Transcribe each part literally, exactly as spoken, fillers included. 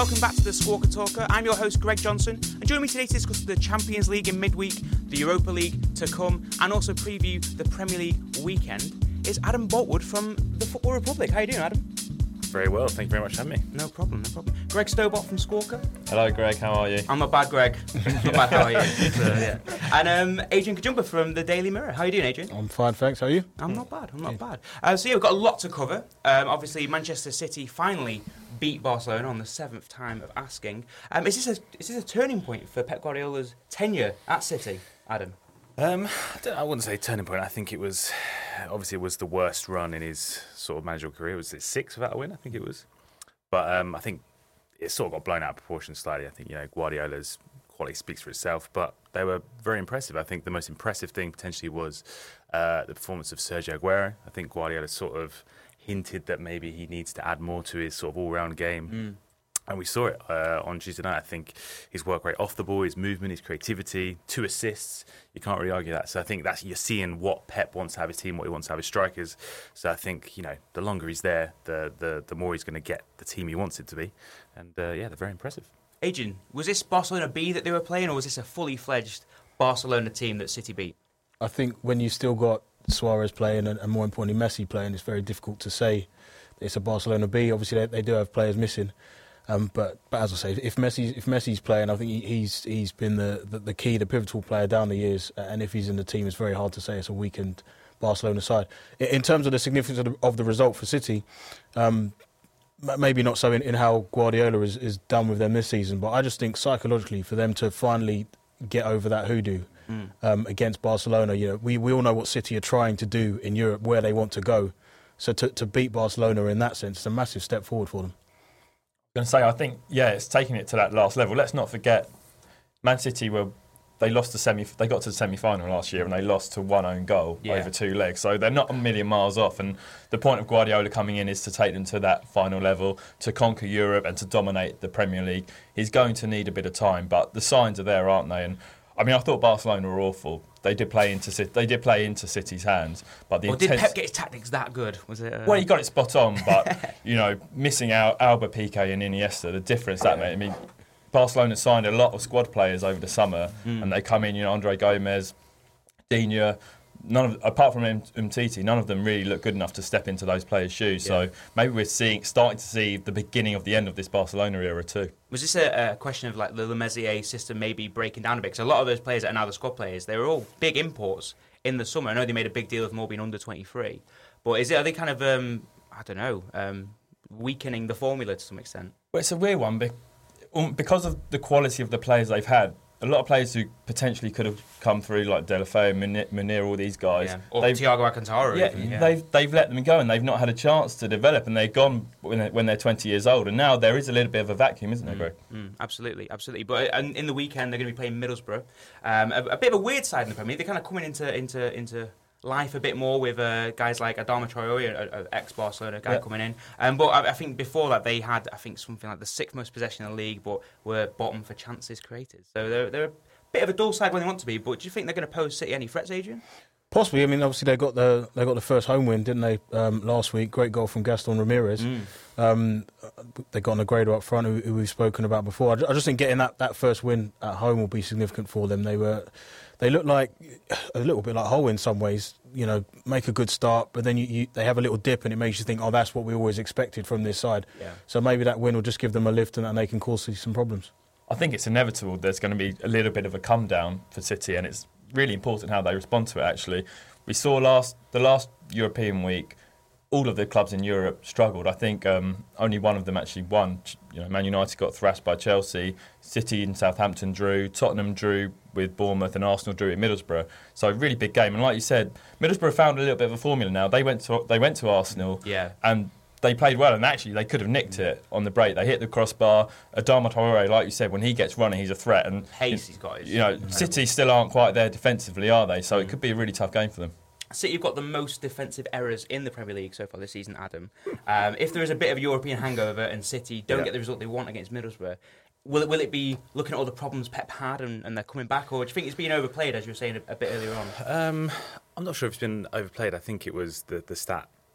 Welcome back to the Squawka Talker. I'm your host, Greg Johnson, and joining me today to discuss the Champions League in midweek, the Europa League to come, and also preview the Premier League weekend is Adam Boltwood from the Football Republic. How are you doing, Adam? Very well, thank you very much for having me. No problem, no problem. Greg Stobart from Squawka. Hello, Greg, how are you? I'm not bad, Greg. Not bad, how are you? So, yeah. And um, Adrian Kajumba from the Daily Mirror. How are you doing, Adrian? I'm fine, thanks. How are you? I'm not bad, I'm not bad. Uh, so yeah, we've got a lot to cover. Um, obviously, Manchester City finally beat Barcelona on the seventh time of asking. Um, is this a is this a turning point for Pep Guardiola's tenure at City, Adam? Um, I, don't, I wouldn't say turning point. I think it was, obviously it was the worst run in his sort of managerial career. Was it six without a win? I think it was. But um, I think it sort of got blown out of proportion slightly. I think, you know, Guardiola's quality speaks for itself, but they were very impressive. I think the most impressive thing potentially was uh, the performance of Sergio Aguero. I think Guardiola sort of hinted that maybe he needs to add more to his sort of all-round game. Mm. And we saw it uh, on Tuesday night. I think his work rate off the ball, his movement, his creativity, two assists. You can't really argue that. So I think that's you're seeing what Pep wants to have his team, what he wants to have his strikers. So I think, you know, the longer he's there, the the, the more he's going to get the team he wants it to be. And uh, yeah, they're very impressive. Adrian, was this Barcelona B that they were playing, or was this a fully fledged Barcelona team that City beat? I think when you've still got Suarez playing and, and more importantly Messi playing, it's very difficult to say it's a Barcelona B. Obviously, they, they do have players missing. Um, but, but as I say, if Messi if Messi's playing, I think he, he's he's been the, the, the key, the pivotal player down the years. And if he's in the team, it's very hard to say it's a weakened Barcelona side. In, in terms of the significance of the, of the result for City, um, maybe not so in, in how Guardiola is, is done with them this season, but I just think psychologically for them to finally get over that hoodoo mm. um, against Barcelona, you know, we, we all know what City are trying to do in Europe, where they want to go. So to, to beat Barcelona in that sense is a massive step forward for them. I'm going to say, I think, yeah, it's taking it to that last level. Let's not forget, Man City were they lost the semi. They got to the semi-final last year and they lost to one own goal yeah. over two legs. So they're not a million miles off. And the point of Guardiola coming in is to take them to that final level, to conquer Europe and to dominate the Premier League. He's going to need a bit of time, but the signs are there, aren't they? And I mean, I thought Barcelona were awful. They did play into They did play into City's hands, but the well, intense... did Pep get his tactics that good? Was it? Uh... Well, he got it spot on, but you know, missing out Alba, Piqué, and Iniesta, the difference that made. I mean, Barcelona signed a lot of squad players over the summer, mm. and they come in. You know, Andre Gomez, Digne. None of, apart from Umtiti, none of them really look good enough to step into those players' shoes. Yeah. So maybe we're seeing, starting to see the beginning of the end of this Barcelona era too. Was this a, a question of like the Le Mesurier system maybe breaking down a bit? Because a lot of those players that are now the squad players, they were all big imports in the summer. I know they made a big deal of them all being under twenty-three, but is it are they kind of um, I don't know um, weakening the formula to some extent? Well, it's a weird one because of the quality of the players they've had. A lot of players who potentially could have come through, like Deulofeu, Munir, all these guys. Yeah. Or Thiago Alcantara. Yeah, even, yeah, they've they've let them go and they've not had a chance to develop, and they're gone when they're, when they're twenty years old. And now there is a little bit of a vacuum, isn't there, Greg? Mm, mm, absolutely, absolutely. But uh, in the weekend they're going to be playing Middlesbrough, um, a, a bit of a weird side in the Premier League. They're kind of coming into into into. life a bit more with uh, guys like Adama Traoré, an ex-Barcelona guy, yeah. coming in. Um, but I, I think before that they had, I think, something like the sixth most possession in the league, but were bottom for chances created. So they're, they're a bit of a dull side when they want to be, but do you think they're going to pose City any threats, Adrian? Possibly. I mean, obviously they got the they got the first home win, didn't they, um, last week? Great goal from Gaston Ramirez. Mm. Um, they got Negredo up front, who, who we've spoken about before. I just think getting that, that first win at home will be significant for them. They were, they look like a little bit like Hull in some ways. You know, make a good start, but then you, you, they have a little dip, and it makes you think, oh, that's what we always expected from this side. Yeah. So maybe that win will just give them a lift, and, and they can cause some problems. I think it's inevitable. There's going to be a little bit of a come down for City, and it's really important how they respond to it. Actually, we saw last the last European week, all of the clubs in Europe struggled. I think um, only one of them actually won. You know, Man United got thrashed by Chelsea, City and Southampton drew, Tottenham drew with Bournemouth, and Arsenal drew at Middlesbrough. So a really big game. And like you said, Middlesbrough found a little bit of a formula now. They went to they went to Arsenal, yeah, and they played well. And actually, they could have nicked it on the break. They hit the crossbar. Adama Traoré, like you said, when he gets running, he's a threat. And pace he's got. You know, City still aren't quite there defensively, are they? So mm. it could be a really tough game for them. City have got the most defensive errors in the Premier League so far this season, Adam. Um, if there is a bit of a European hangover and City don't yeah. get the result they want against Middlesbrough, will it, will it be looking at all the problems Pep had and, and they're coming back, or do you think it's been overplayed, as you were saying a, a bit earlier on? Um, I'm not sure if it's been overplayed. I think it was the, the stat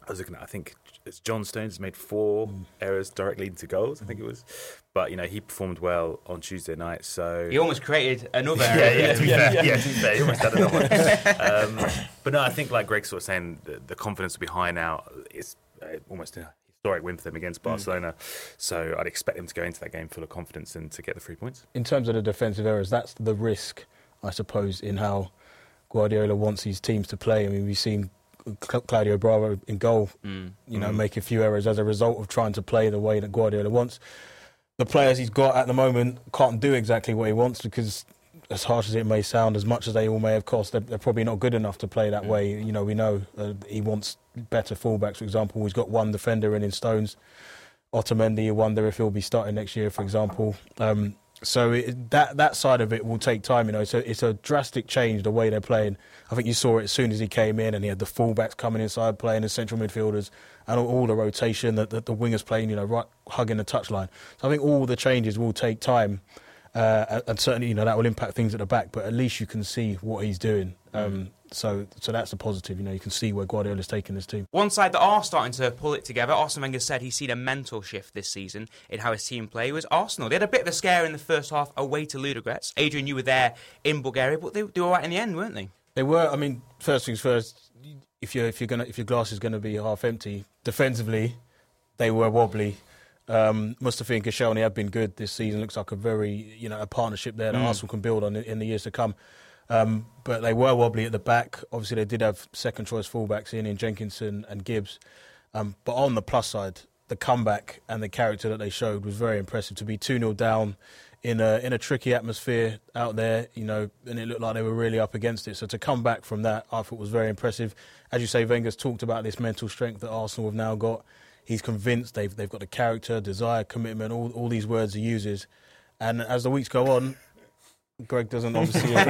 I was looking at, I think it's John Stones has made four mm. errors directly into goals, I think it was. But, you know, he performed well on Tuesday night, so... He almost created another yeah, error. yeah, to be yeah, fair. Yeah. yeah, to be fair, he almost had another one. Um, but no, I think, like Greg's sort of saying, the, the confidence will be high now. It's uh, almost a historic win for them against Barcelona. Mm. So I'd expect them to go into that game full of confidence and to get the three points. In terms of the defensive errors, that's the risk, I suppose, in how Guardiola wants his teams to play. I mean, we've seen Claudio Bravo in goal, mm. you know, mm. make a few errors as a result of trying to play the way that Guardiola wants. The players he's got at the moment can't do exactly what he wants because, as harsh as it may sound, as much as they all may have cost, they're, they're probably not good enough to play that mm. way. You know, we know uh, he wants better fullbacks, for example. He's got one defender in in Stones. Otamendi, you wonder if he'll be starting next year, for example. Um, So it, that that side of it will take time, you know. So it's a drastic change the way they're playing. I think you saw it as soon as he came in, and he had the fullbacks coming inside, playing the central midfielders, and all, all the rotation that the, the wingers playing, you know, right hugging the touchline. So I think all the changes will take time, uh, and certainly, you know, that will impact things at the back. But at least you can see what he's doing. Um, mm. So, so that's a positive. You know, you can see where Guardiola's taking this team. One side that are starting to pull it together. Arsene Wenger said he's seen a mental shift this season in how his team play. Was Arsenal? They had a bit of a scare in the first half away to Ludogorets. Adrian, you were there in Bulgaria, but they, they were all right in the end, weren't they? They were. I mean, first things first. If you're if you're gonna if your glass is going to be half empty, defensively, they were wobbly. Um, Mustafi and Koscielny have been good this season. Looks like a very you know a partnership there that mm. Arsenal can build on in, in the years to come. Um, but they were wobbly at the back. Obviously, they did have second-choice fullbacks in, in Jenkinson and Gibbs. Um, but on the plus side, the comeback and the character that they showed was very impressive. To be two nil down in a in a tricky atmosphere out there, you know, and it looked like they were really up against it. So to come back from that, I thought was very impressive. As you say, Wenger's talked about this mental strength that Arsenal have now got. He's convinced they've they've got the character, desire, commitment, all all these words he uses. And as the weeks go on, Greg doesn't obviously agree.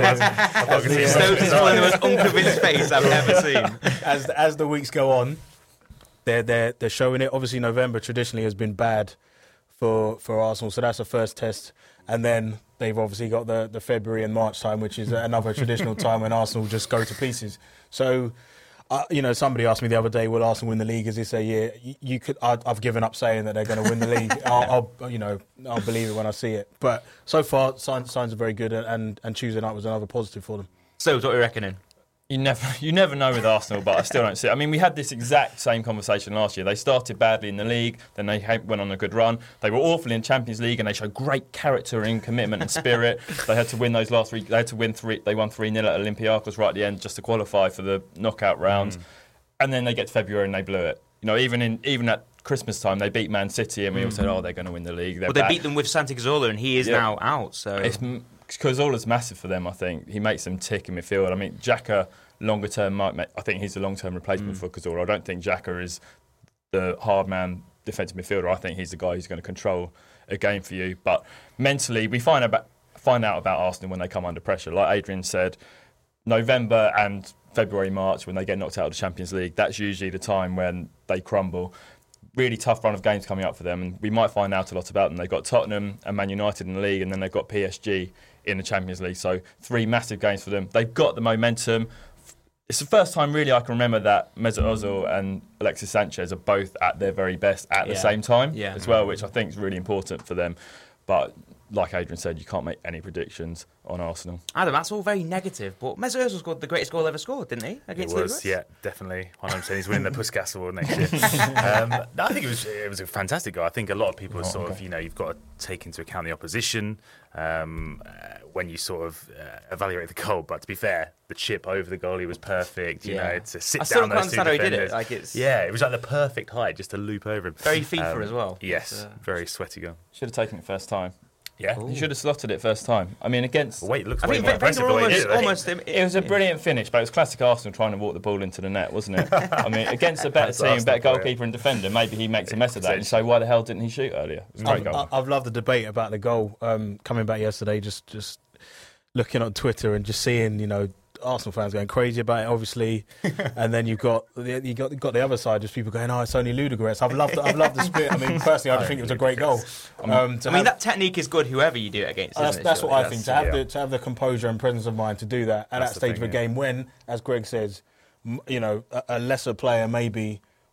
Stokes is one of the most unconvinced face I've ever seen. As as the weeks go on, they're they're they're showing it. Obviously, November traditionally has been bad for for Arsenal, so that's the first test. And then they've obviously got the, the February and March time, which is another traditional time when Arsenal just go to pieces. So, uh, you know, somebody asked me the other day, will Arsenal win the league? Is this a year? You, you could. I, I've given up saying that they're going to win the league. I'll, I'll, you know, I'll believe it when I see it. But so far, signs, signs are very good, and, and Tuesday night was another positive for them. So, what are you reckoning? You never, you never know with Arsenal, but I still don't see it. I mean, we had this exact same conversation last year. They started badly in the league, then they went on a good run. They were awful in Champions League, and they showed great character and commitment and spirit. They had to win those last three. They had to win three. They won three nil at Olympiacos right at the end just to qualify for the knockout rounds. Mm. And then they get to February and they blew it. You know, even in even at Christmas time, they beat Man City, and we mm. all said, "Oh, they're going to win the league." They're well, they back. beat them with Santi Cazorla, and he is yeah. now out. So it's Cazorla's massive for them. I think he makes them tick in midfield. I mean, Xhaka longer term might make, I think he's the long term replacement mm. for Cazorla. I don't think Xhaka is the hard man defensive midfielder. I think he's the guy who's going to control a game for you. But mentally, we find about find out about Arsenal when they come under pressure. Like Adrian said, November and February, March, when they get knocked out of the Champions League, that's usually the time when they crumble. Really tough run of games coming up for them, and we might find out a lot about them. They've got Tottenham and Man United in the league, and then they've got P S G in the Champions League. So three massive games for them. They've got the momentum. It's the first time really I can remember that Mesut Ozil and Alexis Sanchez are both at their very best at yeah. the same time yeah. as well, which I think is really important for them. But like Adrian said, you can't make any predictions on Arsenal. Adam, that's all very negative, but Mesut Ozil scored the greatest goal ever scored, didn't he? Against it was, the yeah, definitely. one hundred percent. He's winning the Puskas Award next year. um, no, I think it was it was a fantastic goal. I think a lot of people oh, sort okay. of, you know, you've got to take into account the opposition um, uh, when you sort of uh, evaluate the goal. But to be fair, the chip over the goalie was perfect. You yeah. know, to sit I down those two defenders. He did it. Like it's... Yeah, it was like the perfect height just to loop over him. Very FIFA um, as well. Yes, uh... very sweaty goal. Should have taken it first time. Yeah, Ooh. He should have slotted it first time. I mean, against. Well, wait, it looks I way think more impressive the way he did it. Almost, it, it was a brilliant finish, but it was classic Arsenal trying to walk the ball into the net, wasn't it? I mean, against a better team, better goalkeeper and defender, maybe he makes a mess of that. And so, why the hell didn't he shoot earlier? It was a great I've, goal. I've loved the debate about the goal. Um, coming back yesterday, just just looking on Twitter and just seeing, you know, Arsenal fans going crazy about it, obviously, and then you've got you got got the other side, just people going, "Oh, it's only Ludogorets." I've loved, I've loved the split. I mean, personally, I just think it was a great goal. Um, I mean, have, that technique is good, whoever you do it against. That's, it, that's what that's, I think. To have yeah. the to have the composure and presence of mind to do that at that's that stage thing, of a game, yeah. when, as Greg says, you know, a, a lesser player maybe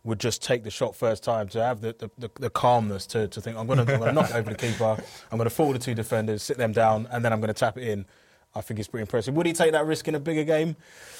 would just take the shot first time, to have the, the, the, the calmness to, to think, I'm going to knock it over the keeper, I'm going to fool the two defenders, sit them down, and then I'm going to tap it in. I think it's pretty impressive. Would he take that risk in a bigger game?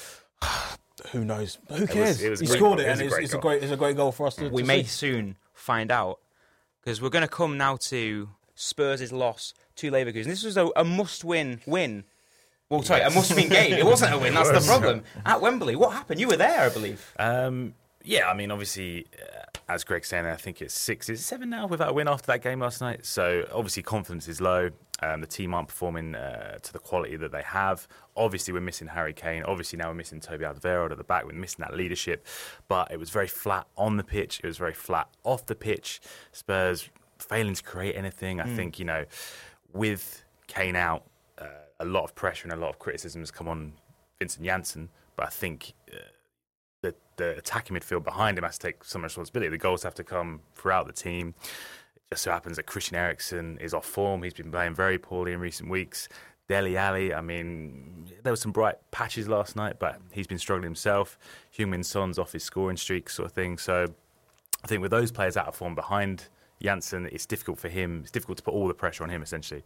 Who knows? Who cares? It was, it was he great scored goal. it, and it it's, a it's, a great, it's a great goal for us to We to may see. soon find out, because we're going to come now to Spurs' loss to Leverkusen. This was a, a must-win win. Well, sorry, a must-win game. It wasn't a win, that's the problem. At Wembley, what happened? You were there, I believe. Um, yeah, I mean, obviously, uh, as Greg's saying, I think it's six, is it seven now without a win after that game last night? So, obviously, confidence is low. Um, the team aren't performing uh, to the quality that they have. Obviously, we're missing Harry Kane. Obviously, now we're missing Toby Alderweireld at the back. We're missing that leadership. But it was very flat on the pitch. It was very flat off the pitch. Spurs failing to create anything. I mm. think, you know, with Kane out, uh, a lot of pressure and a lot of criticism has come on Vincent Janssen. But I think uh, the, the attacking midfield behind him has to take some responsibility. The goals have to come throughout the team. It just so happens that Christian Eriksen is off form. He's been playing very poorly in recent weeks. Dele Alli, I mean, there were some bright patches last night, but he's been struggling himself. Heung-min Son's off his scoring streak sort of thing. So I think with those players out of form behind Janssen, it's difficult for him. It's difficult to put all the pressure on him, essentially.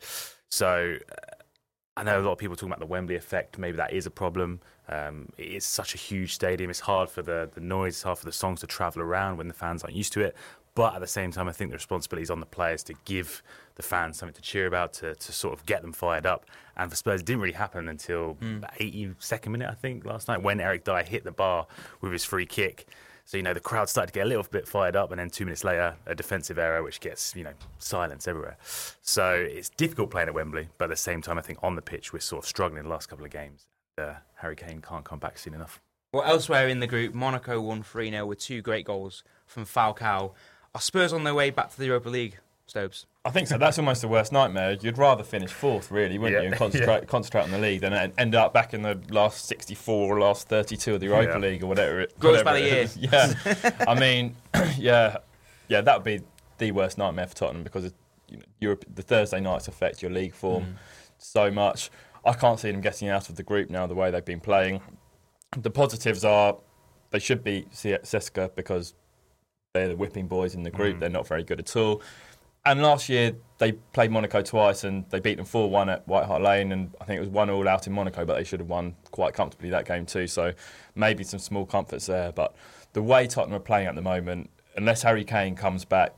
So uh, I know a lot of people talking about the Wembley effect. Maybe that is a problem. Um, it's such a huge stadium. It's hard for the, the noise, it's hard for the songs to travel around when the fans aren't used to it. But at the same time, I think the responsibility is on the players to give the fans something to cheer about, to, to sort of get them fired up. And for Spurs, it didn't really happen until mm. the eighty-second minute, I think, last night, when Eric Dyer hit the bar with his free kick. So, you know, the crowd started to get a little bit fired up, and then two minutes later, a defensive error, which gets, you know, silence everywhere. So it's difficult playing at Wembley, but at the same time, I think on the pitch, we're sort of struggling the last couple of games. Uh, Harry Kane can't come back soon enough. Well, elsewhere in the group, Monaco won three nil with two great goals from Falcao. Are Spurs on their way back to the Europa League, Stobes? I think so. That's almost the worst nightmare. You'd rather finish fourth, really, wouldn't yeah. you, and concentrate, yeah. concentrate on the league than end up back in the last sixty-four or last thirty-two of the Europa yeah. League or whatever it Grows whatever by the year. Yeah. I mean, yeah, yeah, that would be the worst nightmare for Tottenham because it, you know, Europe, the Thursday nights affect your league form mm. so much. I can't see them getting out of the group now the way they've been playing. The positives are they should beat C S K A because they're the whipping boys in the group. Mm. They're not very good at all. And last year, they played Monaco twice and they beat them four one at White Hart Lane. And I think it was one all out in Monaco, but they should have won quite comfortably that game too. So maybe some small comforts there. But the way Tottenham are playing at the moment, unless Harry Kane comes back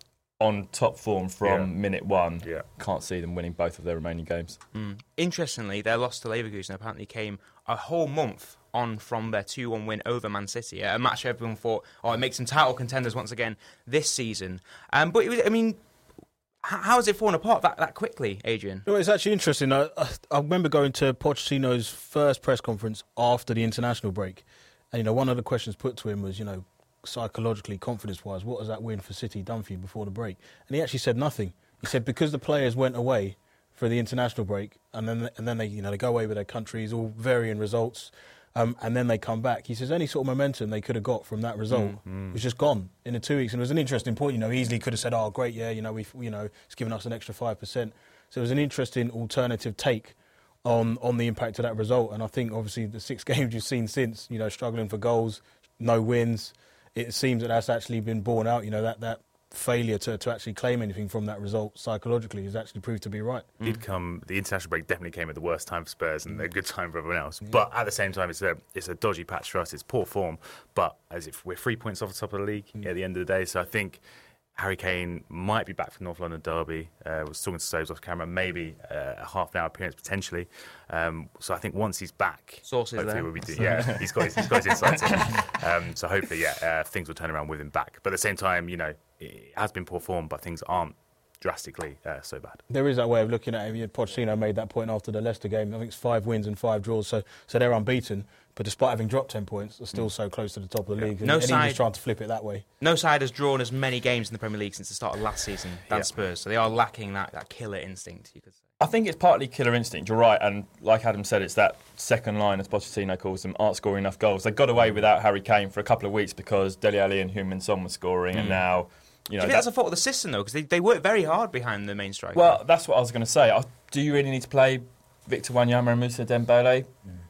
on top form from yeah. minute one, yeah. can't see them winning both of their remaining games. Mm. Interestingly, their loss to Leverkusen apparently came a whole month on from their two one win over Man City, a match everyone thought, oh, it makes them title contenders once again this season. Um, but, it was, I mean, how has it fallen apart that, that quickly, Adrian? Well, it's actually interesting. I, I remember going to Pochettino's first press conference after the international break. And, you know, one of the questions put to him was, you know, psychologically, confidence-wise, what has that win for City done for you before the break? And he actually said nothing. He said because the players went away for the international break and then and then they, you know, they go away with their countries, all varying results, um, and then they come back. He says any sort of momentum they could have got from that result mm, mm. was just gone in the two weeks. And it was an interesting point. You know, easily could have said, "Oh, great, yeah, you know, we, you know, it's given us an extra five percent." So it was an interesting alternative take on on the impact of that result. And I think obviously the six games you've seen since, you know, struggling for goals, no wins. It seems that that's actually been borne out. You know, that, that failure to, to actually claim anything from that result psychologically has actually proved to be right. It did come, the international break definitely came at the worst time for Spurs and a good time for everyone else. Yeah. But at the same time, it's a it's a dodgy patch for us. It's poor form. But as if we're three points off the top of the league mm. at the end of the day. So I think Harry Kane might be back for North London Derby. Uh, was talking to Stoves off camera. Maybe uh, a half an hour appearance potentially. Um, so I think once he's back, sources there. We'll be do- yeah, he's got his, he's got his insights. um, so hopefully, yeah, uh, things will turn around with him back. But at the same time, you know, it has been poor form, but things aren't drastically uh, so bad. There is that way of looking at it. Pochettino made that point after the Leicester game. I think it's five wins and five draws, so so they're unbeaten. But despite having dropped ten points, they're still mm. so close to the top of the yeah. league. And, no and side, he's trying to flip it that way. No side has drawn as many games in the Premier League since the start of last season than yeah. Spurs. So they are lacking that, that killer instinct, you could say. I think it's partly killer instinct, you're right. And like Adam said, it's that second line, as Pochettino calls them, aren't scoring enough goals. They got away without Harry Kane for a couple of weeks because Dele Alli and Heung-min Son were scoring, mm. and now... You know, Do you think that's a fault of the system, though? Because they, they work very hard behind the main striker. Well, that's what I was going to say. Do you really need to play Victor Wanyama and Moussa Dembele? Mm.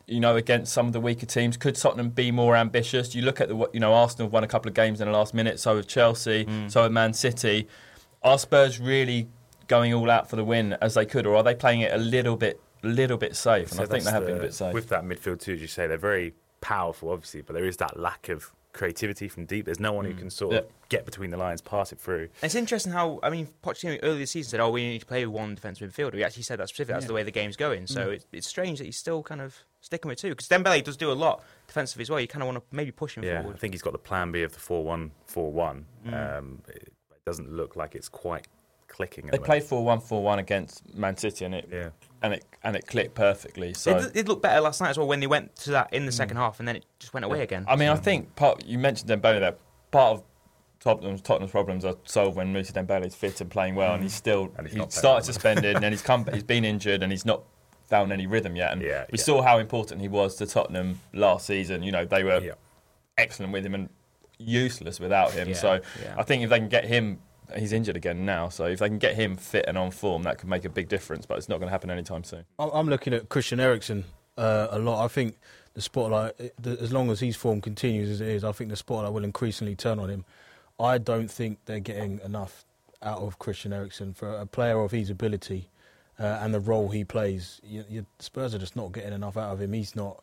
you know, against some of the weaker teams? Could Tottenham be more ambitious? You look at the, you know, Arsenal have won a couple of games in the last minute, so have Chelsea, mm. so have Man City. Are Spurs really going all out for the win as they could, or are they playing it a little bit, little bit safe? And so I think they have the, been a bit safe. With that midfield too, as you say, they're very powerful, obviously, but there is that lack of creativity from deep. There's no one mm. who can sort of yeah. get between the lines, pass it through. It's interesting how, I mean, Pochettino earlier this season said, oh, we need to play with one defensive midfielder. He actually said that specifically. That's yeah. the way the game's going. So mm. it's, it's strange that he's still kind of sticking with two. Because Dembele does do a lot defensively as well. You kind of want to maybe push him yeah, forward. I think he's got the plan B of the four one four one. Mm. Um, it doesn't look like it's quite clicking. They played four one four one against Man City and it yeah. and it and it clicked perfectly. So it did look better last night as well when they went to that in the second mm. half and then it just went away yeah. again. I mean, I think part you mentioned Dembele there. Part of Tottenham's, Tottenham's problems are solved when Moussa Dembele's fit and playing well, mm. and he's still and he's, he's started suspended and he's come he's been injured and he's not found any rhythm yet. And yeah, we yeah. saw how important he was to Tottenham last season. You know, they were yeah. excellent with him and useless without him. Yeah, so yeah. I think if they can get him. He's injured again now, so if they can get him fit and on form, that could make a big difference, but it's not going to happen anytime soon. I'm looking at Christian Eriksen uh, a lot. I think the spotlight, as long as his form continues as it is, I think the spotlight will increasingly turn on him. I don't think they're getting enough out of Christian Eriksen for a player of his ability uh, and the role he plays. You, you, Spurs are just not getting enough out of him. He's not,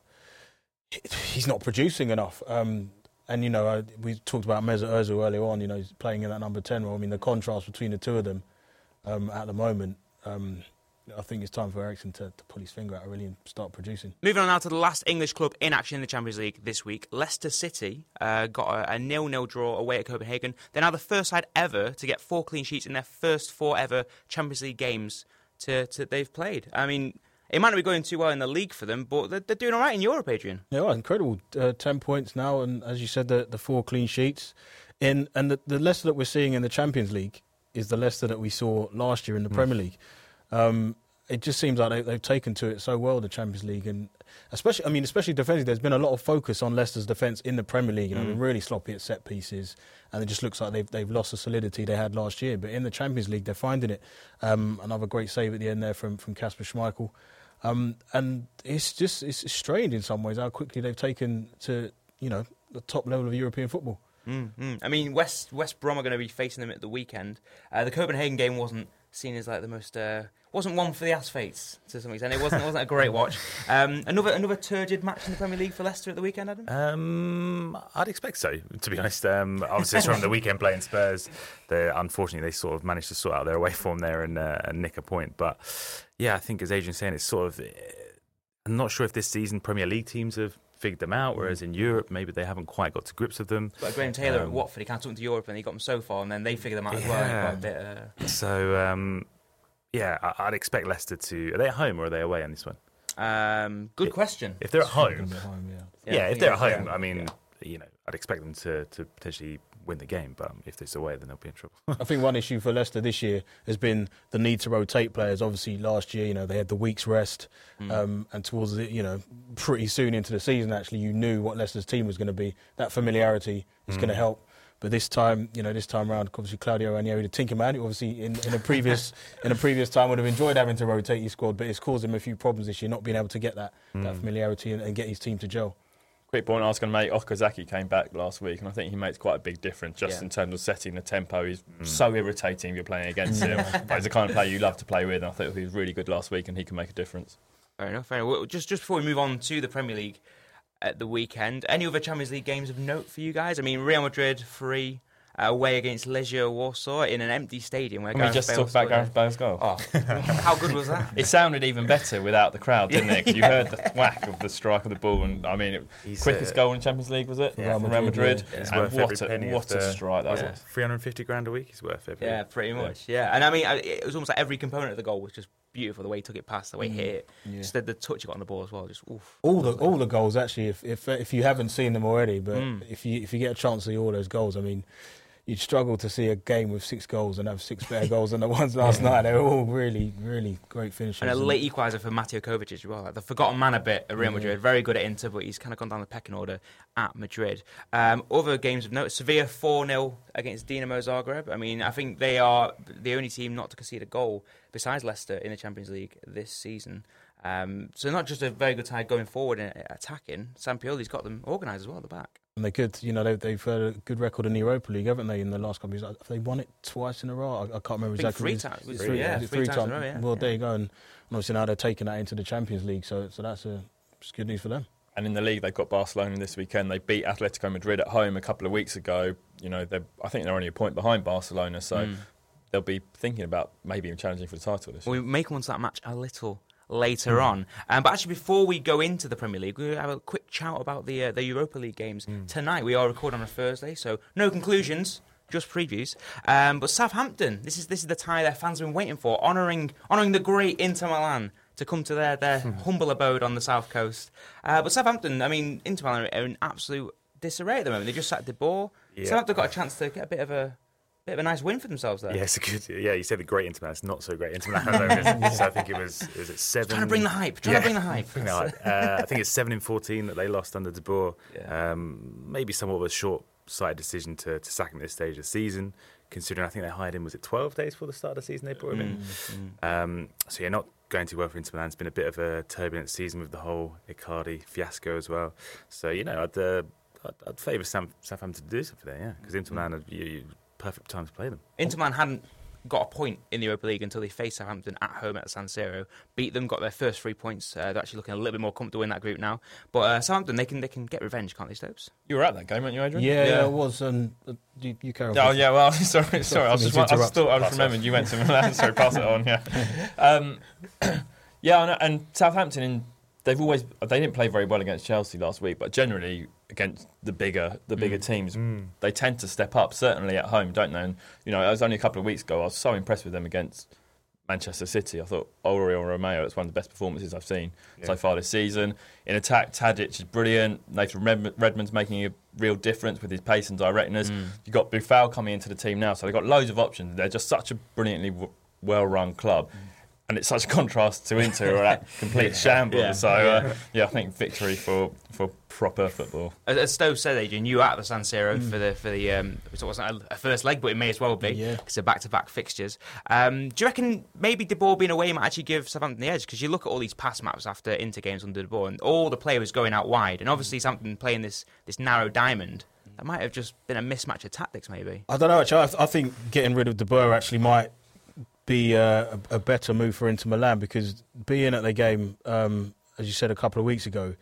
he's not producing enough. Um, And, you know, we talked about Mesut Ozil earlier on, you know, he's playing in that number ten role. I mean, the contrast between the two of them um, at the moment, um, I think it's time for Eriksen to, to pull his finger out really and start producing. Moving on now to the last English club in action in the Champions League this week. Leicester City uh, got a, a nil-nil draw away at Copenhagen. They're now the first side ever to get four clean sheets in their first four ever Champions League games to, to they've played. I mean... It might not be going too well in the league for them, but they're, they're doing all right in Europe, Adrian. Yeah, well, incredible. Uh, ten points now, and as you said, the, the four clean sheets. In, and the, the Leicester that we're seeing in the Champions League is the Leicester that we saw last year in the mm. Premier League. Um, it just seems like they, they've taken to it so well, the Champions League. And especially, I mean, especially defensively, there's been a lot of focus on Leicester's defence in the Premier League. You know, mm. they're really sloppy at set pieces, and it just looks like they've, they've lost the solidity they had last year. But in the Champions League, they're finding it. Um, another great save at the end there from from Kasper Schmeichel. Um, and it's just it's strange in some ways how quickly they've taken to, you know, the top level of European football. Mm-hmm. I mean, West West Brom are going to be facing them at the weekend. Uh, the Copenhagen game wasn't seen as like the most uh, wasn't one for the ass fates to some extent. It wasn't it wasn't a great watch. Um, another another turgid match in the Premier League for Leicester at the weekend, Adam. Um, I'd expect so, to be honest. Um, obviously, it's from the weekend playing Spurs. They unfortunately they sort of managed to sort out their away form there and, uh, and nick a point, but. Yeah, I think as Adrian's saying, it's sort of. I'm not sure if this season Premier League teams have figured them out, whereas in Europe maybe they haven't quite got to grips with them. But Graham Taylor um, at Watford, he kind of took them to Europe and he got them so far, and then they figured them out yeah. as well. Quite a bit, uh... So um, yeah, I, I'd expect Leicester to. Are they at home or are they away on this one? Um, good if, question. If they're at home, home yeah. yeah, yeah, if they're at home, I mean, yeah. you know, I'd expect them to to potentially win the game, but if it's away, then they'll be in trouble. I think one issue for Leicester this year has been the need to rotate players. Obviously, last year, you know, they had the week's rest, mm. um, and towards the, you know, pretty soon into the season, actually, you knew what Leicester's team was going to be. That familiarity is mm. going to help. But this time, you know, this time round, obviously Claudio Ranieri, the Tinkerman, who obviously in, in a previous in a previous time would have enjoyed having to rotate his squad, but it's caused him a few problems this year, not being able to get that mm. that familiarity and, and get his team to gel. Quick point I was going to make, Okazaki came back last week and I think he makes quite a big difference just yeah. in terms of setting the tempo. He's mm. so irritating if you're playing against him. But he's the kind of player you love to play with, and I think he was really good last week and he can make a difference. Fair enough, fair enough. Well, just, just before we move on to the Premier League at the weekend, any other Champions League games of note for you guys? I mean, Real Madrid, three... away against Legia Warsaw in an empty stadium. Where Can we just talk about Gareth Bale's goal? Oh, how good was that? It sounded even better without the crowd, didn't it? 'Cause you heard the whack of the strike of the ball, and I mean, it, quickest uh, goal in Champions League was it? Yeah, from Real Madrid. Yeah. It's and worth what every a, penny what a the, strike that yeah. was! Three hundred and fifty grand a week is worth every. Yeah, pretty much. Yeah, and I mean, it was almost like every component of the goal was just beautiful. The way he took it past, the way he hit it, yeah. just the, the touch he got on the ball as well. Just oof. All the all the goals actually. If if if you haven't seen them already, but mm. if you if you get a chance to see all those goals, I mean. You'd struggle to see a game with six goals and have six better goals than the ones last night. They were all really, really great finishes. And a late equaliser for Mateo Kovacic as well. Like the forgotten man a bit at Real Madrid. Yeah. Very good at Inter, but he's kind of gone down the pecking order at Madrid. Um, other games of note, Sevilla four nil against Dinamo Zagreb. I mean, I think they are the only team not to concede a goal besides Leicester in the Champions League this season. Um, so not just a very good side going forward and attacking. Sampioli's got them organised as well at the back. And they could, you know, they, they've had a good record in the Europa League, haven't they, in the last couple of years? Have they won it twice in a row? I, I can't remember I think exactly. Three times. Three, yeah, three, three times times. in a row, yeah. Well, yeah. there you go. And, and obviously now they're taking that into the Champions League, so so that's a, it's good news for them. And in the league, they've got Barcelona this weekend. They beat Atletico Madrid at home a couple of weeks ago. You know, I think they're only a point behind Barcelona, so mm. they'll be thinking about maybe even challenging for the title this well, year. We may come on to that match a little later mm. on. Um, but actually, before we go into the Premier League, we'll have a quick chat about the uh, the Europa League games mm. tonight. We are recording on a Thursday, so no conclusions, just previews. Um, but Southampton, this is this is the tie their fans have been waiting for, honouring honouring the great Inter Milan to come to their, their humble abode on the south coast. Uh, but Southampton, I mean, Inter Milan are in absolute disarray at the moment. They just sacked De Boer. Yeah. Southampton got a chance to get a bit of a bit of a nice win for themselves there. Yeah, it's a good. Yeah, you said the great Inter Milan. It's not so great Inter Milan. So I think it was. Is it seven? Trying to bring the hype. Trying yeah. to bring the hype. bring the hype. Uh, I think it's seven in fourteen that they lost under De Boer. Yeah. Um, maybe somewhat of a short-sighted decision to, to sack him at this stage of the season, considering I think they hired him. Was it twelve days before the start of the season they brought him in? Mm, um, so yeah, not going too well for Inter Milan. It's been a bit of a turbulent season with the whole Icardi fiasco as well. So you know, I'd uh, I'd, I'd favour Southampton to do something there, yeah, because Inter Milan are you, you, perfect time to play them. Inter Milan hadn't got a point in the Europa League until they faced Southampton at home at the San Siro, beat them, got their first three points. Uh, they're actually looking a little bit more comfortable in that group now. But uh, Southampton, they can they can get revenge, can't they, Stopes? You were at that game, weren't you, Adrian? Yeah, yeah. I was. Um, you, you carry on. Oh yeah, well, sorry, sorry. I was just, I just thought I was remembered you went to Milan. Sorry, pass it on. Yeah, um, yeah, and Southampton in. They've always they didn't play very well against Chelsea last week, but generally against the bigger the bigger mm. teams, mm. they tend to step up. Certainly at home, don't they? And you know, it was only a couple of weeks ago. I was so impressed with them against Manchester City. I thought Oriol Romeo, it's one of the best performances I've seen yeah. so far this season. In attack, Tadic is brilliant. Nathan Redmond's making a real difference with his pace and directness. Mm. You've got Buffal coming into the team now, so they've got loads of options. They're just such a brilliantly w- well-run club. Mm. And it's such a contrast to Inter, who are at complete yeah. shambles. Yeah. So, uh, yeah, I think victory for, for proper football. As, as Stowe said, Adrian, you were at the San Siro mm. for the for the um, it wasn't a, a first leg, but it may as well be. Yeah. It's a back-to-back fixtures. Um, do you reckon maybe De Boer being away might actually give Southampton the edge? Because you look at all these pass maps after Inter games under De Boer, and all the players going out wide, and obviously Southampton playing this this narrow diamond. That might have just been a mismatch of tactics, maybe. I don't know. Actually, I, th- I think getting rid of De Boer actually might be uh, a, a better move for Inter Milan, because being at the game, um, as you said a couple of weeks ago,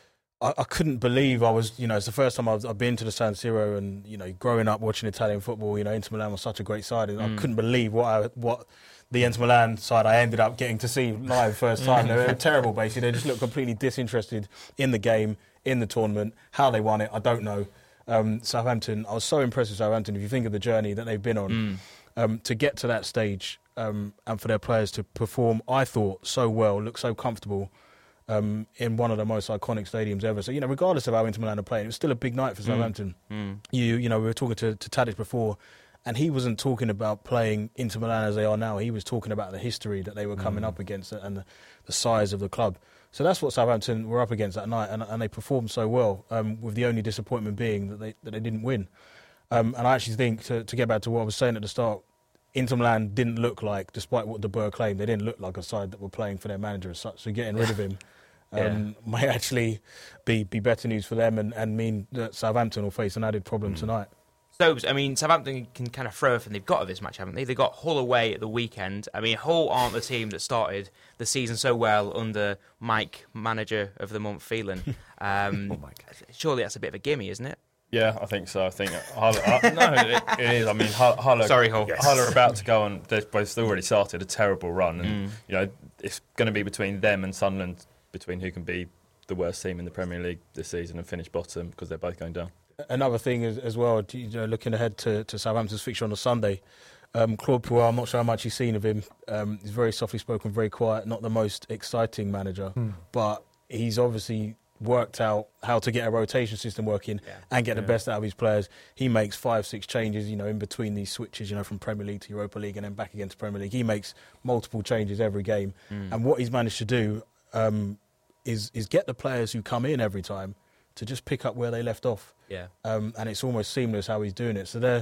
I, I couldn't believe I was, you know, it's the first time I've, I've been to the San Siro, and, you know, growing up watching Italian football, you know, Inter Milan was such a great side, and mm. I couldn't believe what I, what the Inter Milan side I ended up getting to see live first time. They were terrible, basically. They just looked completely disinterested in the game, in the tournament. How they won it, I don't know. Um, Southampton, I was so impressed with Southampton. If you think of the journey that they've been on, mm. um, to get to that stage, Um, and for their players to perform, I thought, so well, look so comfortable um, in one of the most iconic stadiums ever. So, you know, regardless of how Inter Milan are playing, it was still a big night for Southampton. Mm. Mm. You you know, we were talking to, to Tadic before, and he wasn't talking about playing Inter Milan as they are now. He was talking about the history that they were coming mm. up against and the, the size of the club. So that's what Southampton were up against that night, and, and they performed so well, um, with the only disappointment being that they that they didn't win. Um, and I actually think, to, to get back to what I was saying at the start, Inter Milan didn't look like, despite what De Boer claimed, they didn't look like a side that were playing for their manager as such. So getting rid of him um, yeah. might actually be, be better news for them, and, and mean that Southampton will face an added problem mm. tonight. So, I mean, Southampton can kind of throw everything they've got at this match, haven't they? They got Hull away at the weekend. I mean, Hull aren't the team that started the season so well under Mike, manager of the month, Phelan. Um, oh my God. Surely that's a bit of a gimme, isn't it? Yeah, I think so. I think Hull, uh, no, it, it is. I mean, Hull, Hull, are, Sorry, Hull. Yes. Hull are about to go on. They've both already started a terrible run, and mm. you know it's going to be between them and Sunderland, between who can be the worst team in the Premier League this season and finish bottom, because they're both going down. Another thing is, as well, you know, looking ahead to, to Southampton's fixture on a Sunday, um, Claude Puel, I'm not sure how much you've seen of him. Um, he's very softly spoken, very quiet, not the most exciting manager, mm. but he's obviously worked out how to get a rotation system working yeah. and get yeah. the best out of his players. He makes five, six changes, you know, in between these switches, you know, from Premier League to Europa League and then back again to Premier League. He makes multiple changes every game. Mm. And what he's managed to do um, is is get the players who come in every time to just pick up where they left off. Yeah. Um, and it's almost seamless how he's doing it. So they're,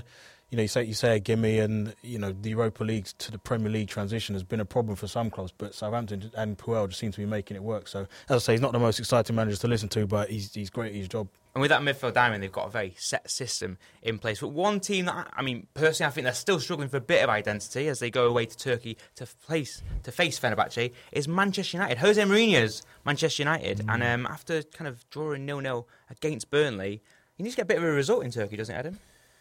you know, you say you say a gimme, and you know the Europa League to the Premier League transition has been a problem for some clubs, but Southampton and Puel just seem to be making it work. So, as I say, he's not the most exciting manager to listen to, but he's he's great at his job. And with that midfield diamond, they've got a very set system in place. But one team that, I mean, personally, I think they're still struggling for a bit of identity as they go away to Turkey to face to face Fenerbahce is Manchester United. Jose Mourinho's Manchester United, mm. and um, after kind of drawing nil nil against Burnley, he needs to get a bit of a result in Turkey, doesn't it, Adam?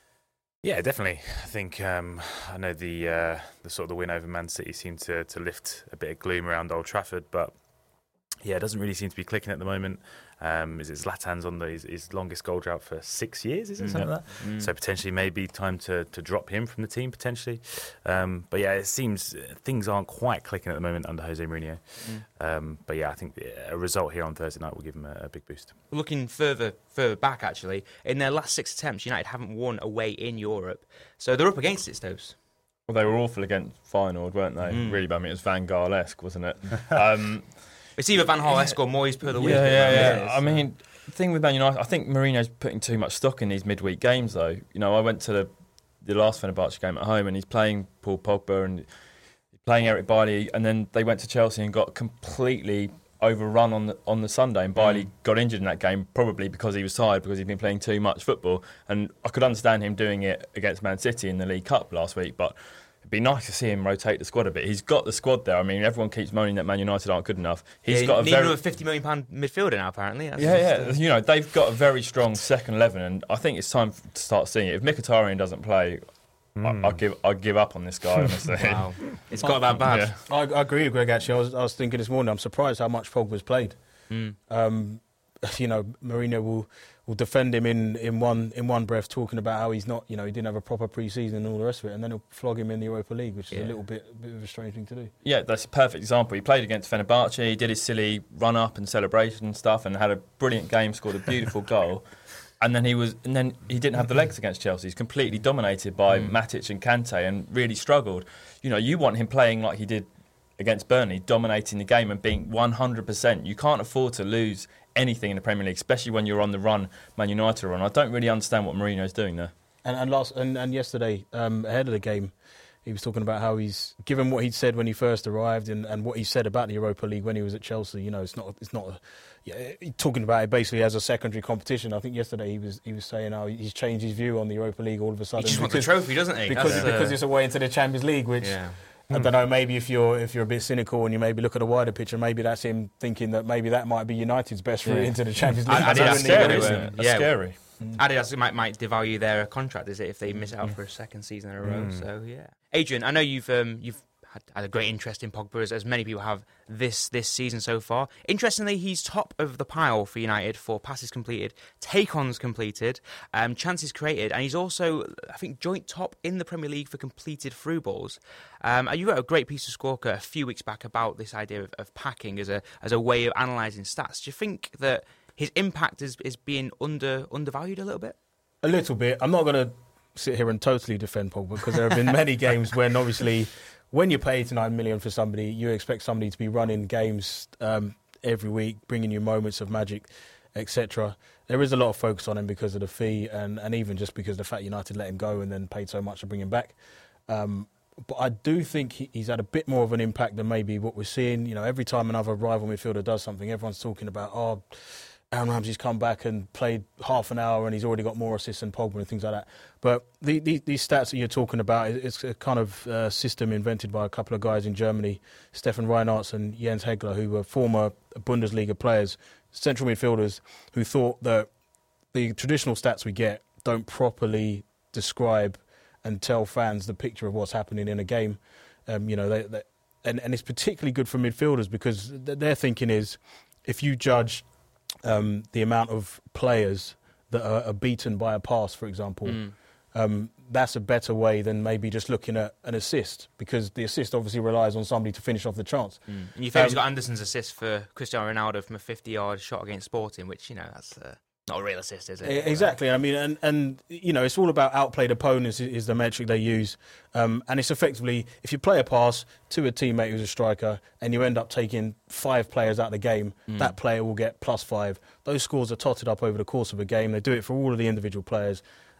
Yeah, definitely. I think um, I know the uh, the sort of the win over Man City seemed to to lift a bit of gloom around Old Trafford, but yeah, it doesn't really seem to be clicking at the moment. Um, is it Zlatan's on the, his, his longest goal drought for six years? Is it mm. something like that? Mm. So potentially, maybe time to, to drop him from the team potentially. Um, but yeah, it seems things aren't quite clicking at the moment under Jose Mourinho. Mm. Um, but yeah, I think a result here on Thursday night will give him a, a big boost. Looking further further back, actually, in their last six attempts, United haven't won away in Europe, so they're up against it, Stokes. Well, they were awful against Feyenoord, weren't they? Mm. Really bad. I mean, it was Van Gaal-esque, wasn't it? um, It's either Van Gaal-esque or Moyes per the week. Yeah, yeah, yeah. I mean, the thing with Man United, I think Mourinho's putting too much stock in these midweek games, though. You know, I went to the the last Fenerbahce game at home, and he's playing Paul Pogba and he's playing Eric Bailly, and then they went to Chelsea and got completely overrun on the on the Sunday, and Bailly mm. got injured in that game, probably because he was tired, because he'd been playing too much football. And I could understand him doing it against Man City in the League Cup last week, but it'd be nice to see him rotate the squad a bit. He's got the squad there. I mean, everyone keeps moaning that Man United aren't good enough. He's yeah, got a need very another fifty million pound midfielder now, apparently. That's yeah, just, yeah. uh... You know, they've got a very strong second eleven, and I think it's time to start seeing it. If Mkhitaryan doesn't play, mm. I, I give I give up on this guy. Honestly, wow, it's got that bad. Yeah. I, I agree with Greg. Actually, I was I was thinking this morning. I'm surprised how much Pogba's played. Mm. Um, you know, Mourinho will. will defend him in, in one in one breath, talking about how he's not, you know, he didn't have a proper pre-season and all the rest of it, and then he'll flog him in the Europa League, which is yeah. a little bit, a bit of a strange thing to do. Yeah, that's a perfect example. He played against Fenerbahce, he did his silly run-up and celebration and stuff, and had a brilliant game, scored a beautiful goal, and then he was, and then he didn't have the legs against Chelsea. He's completely dominated by mm. Matic and Kante, and really struggled. You know, you want him playing like he did against Burnley, dominating the game and being one hundred percent. You can't afford to lose anything in the Premier League, especially when you're on the run Man United are on. I don't really understand what Mourinho's doing there. And and last and, and yesterday, um, ahead of the game, he was talking about how he's, given what he'd said when he first arrived and, and what he said about the Europa League when he was at Chelsea, you know, it's not it's not a, yeah, talking about it basically as a secondary competition. I think yesterday he was he was saying how he's changed his view on the Europa League all of a sudden. He just wants the trophy, doesn't he? Because, That's, because uh... it's a way into the Champions League, which yeah. I don't know, maybe if you're if you're a bit cynical and you maybe look at a wider picture, maybe that's him thinking that maybe that might be United's best route yeah. into the Champions League. I, I that's scary, isn't it? That's yeah. scary. Mm. Adidas might, might devalue their contract, is it, if they miss out for a second season in a row? Mm. So, yeah. Adrian, I know you've um, you've had, had a great interest in Pogba, as, as many people have this this season so far. Interestingly, he's top of the pile for United for passes completed, take-ons completed, um, chances created, and he's also, I think, joint top in the Premier League for completed through balls. Um, you wrote a great piece of Squawka a few weeks back about this idea of, of packing as a as a way of analysing stats. Do you think that his impact is, is being under undervalued a little bit? A little bit. I'm not going to sit here and totally defend Pogba, because there have been many games when obviously when you pay eighty-nine million for somebody, you expect somebody to be running games um, every week, bringing you moments of magic, et cetera. There is a lot of focus on him because of the fee and, and even just because of the fact United let him go and then paid so much to bring him back. Um, but I do think he, he's had a bit more of an impact than maybe what we're seeing. You know, every time another rival midfielder does something, everyone's talking about, oh, Aaron Ramsey's come back and played half an hour and he's already got more assists than Pogba and things like that. But the, the, these stats that you're talking about, it's a kind of uh, system invented by a couple of guys in Germany, Stefan Reinhardt and Jens Hegler, who were former Bundesliga players, central midfielders, who thought that the traditional stats we get don't properly describe and tell fans the picture of what's happening in a game. Um, you know, they, they, and, and it's particularly good for midfielders because th- their thinking is, if you judge Um, the amount of players that are, are beaten by a pass, for example, mm. um, that's a better way than maybe just looking at an assist, because the assist obviously relies on somebody to finish off the chance. Mm. And you think um, he's got Anderson's assist for Cristiano Ronaldo from a fifty-yard shot against Sporting, which, you know, that's uh, not a real assist, is it? Exactly. I mean, and, and you know, it's all about outplayed opponents is the metric they use. Um, and it's effectively, if you play a pass to a teammate who's a striker and you end up taking five players out of the game, mm. that player will get plus five. Those scores are totted up over the course of a game. They do it for all of the individual players.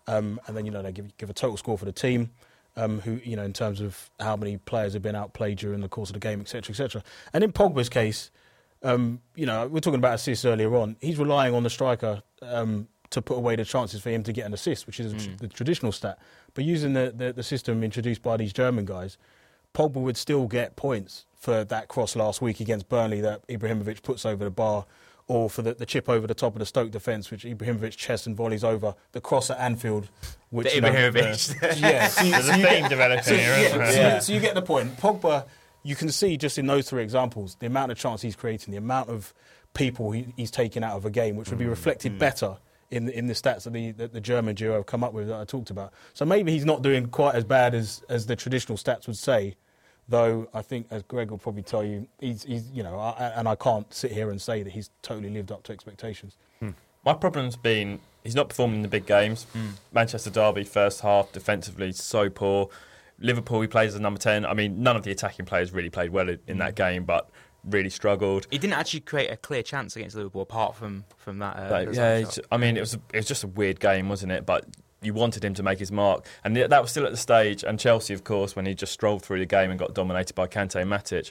um, and then you know they give give a total score for the team. Um, who you know in terms of how many players have been outplayed during the course of the game, et cetera, et cetera. And in Pogba's case, um, you know we're talking about assists earlier on. He's relying on the striker um, to put away the chances for him to get an assist, which is mm. the traditional stat. But using the, the the system introduced by these German guys, Pogba would still get points for that cross last week against Burnley that Ibrahimovic puts over the bar, or for the, the chip over the top of the Stoke defence, which Ibrahimovic chests and volleys over, the cross at Anfield. Which, the Ibrahimovic. You know, yeah, so you, There's so a you theme get, developing so, here. Yeah, Yeah. so, Yeah. you, so you get the point. Pogba, you can see just in those three examples, the amount of chance he's creating, the amount of people he, he's taken out of a game, which would be reflected mm. better in in the stats that the, that the German duo have come up with that I talked about. So maybe he's not doing quite as bad as, as the traditional stats would say. Though I think, as Greg will probably tell you, he's, he's you know, I, and I can't sit here and say that he's totally lived up to expectations. Hmm. My problem's been he's not performing in the big games. Mm. Manchester Derby first half defensively so poor. Liverpool he plays as number ten. I mean, none of the attacking players really played well in, in that game, but really struggled. He didn't actually create a clear chance against Liverpool apart from from that. Uh, but, yeah, it's, I mean, it was it was just a weird game, wasn't it? But you wanted him to make his mark. And that was still at the stage. And Chelsea, of course, when he just strolled through the game and got dominated by Kante and Matic.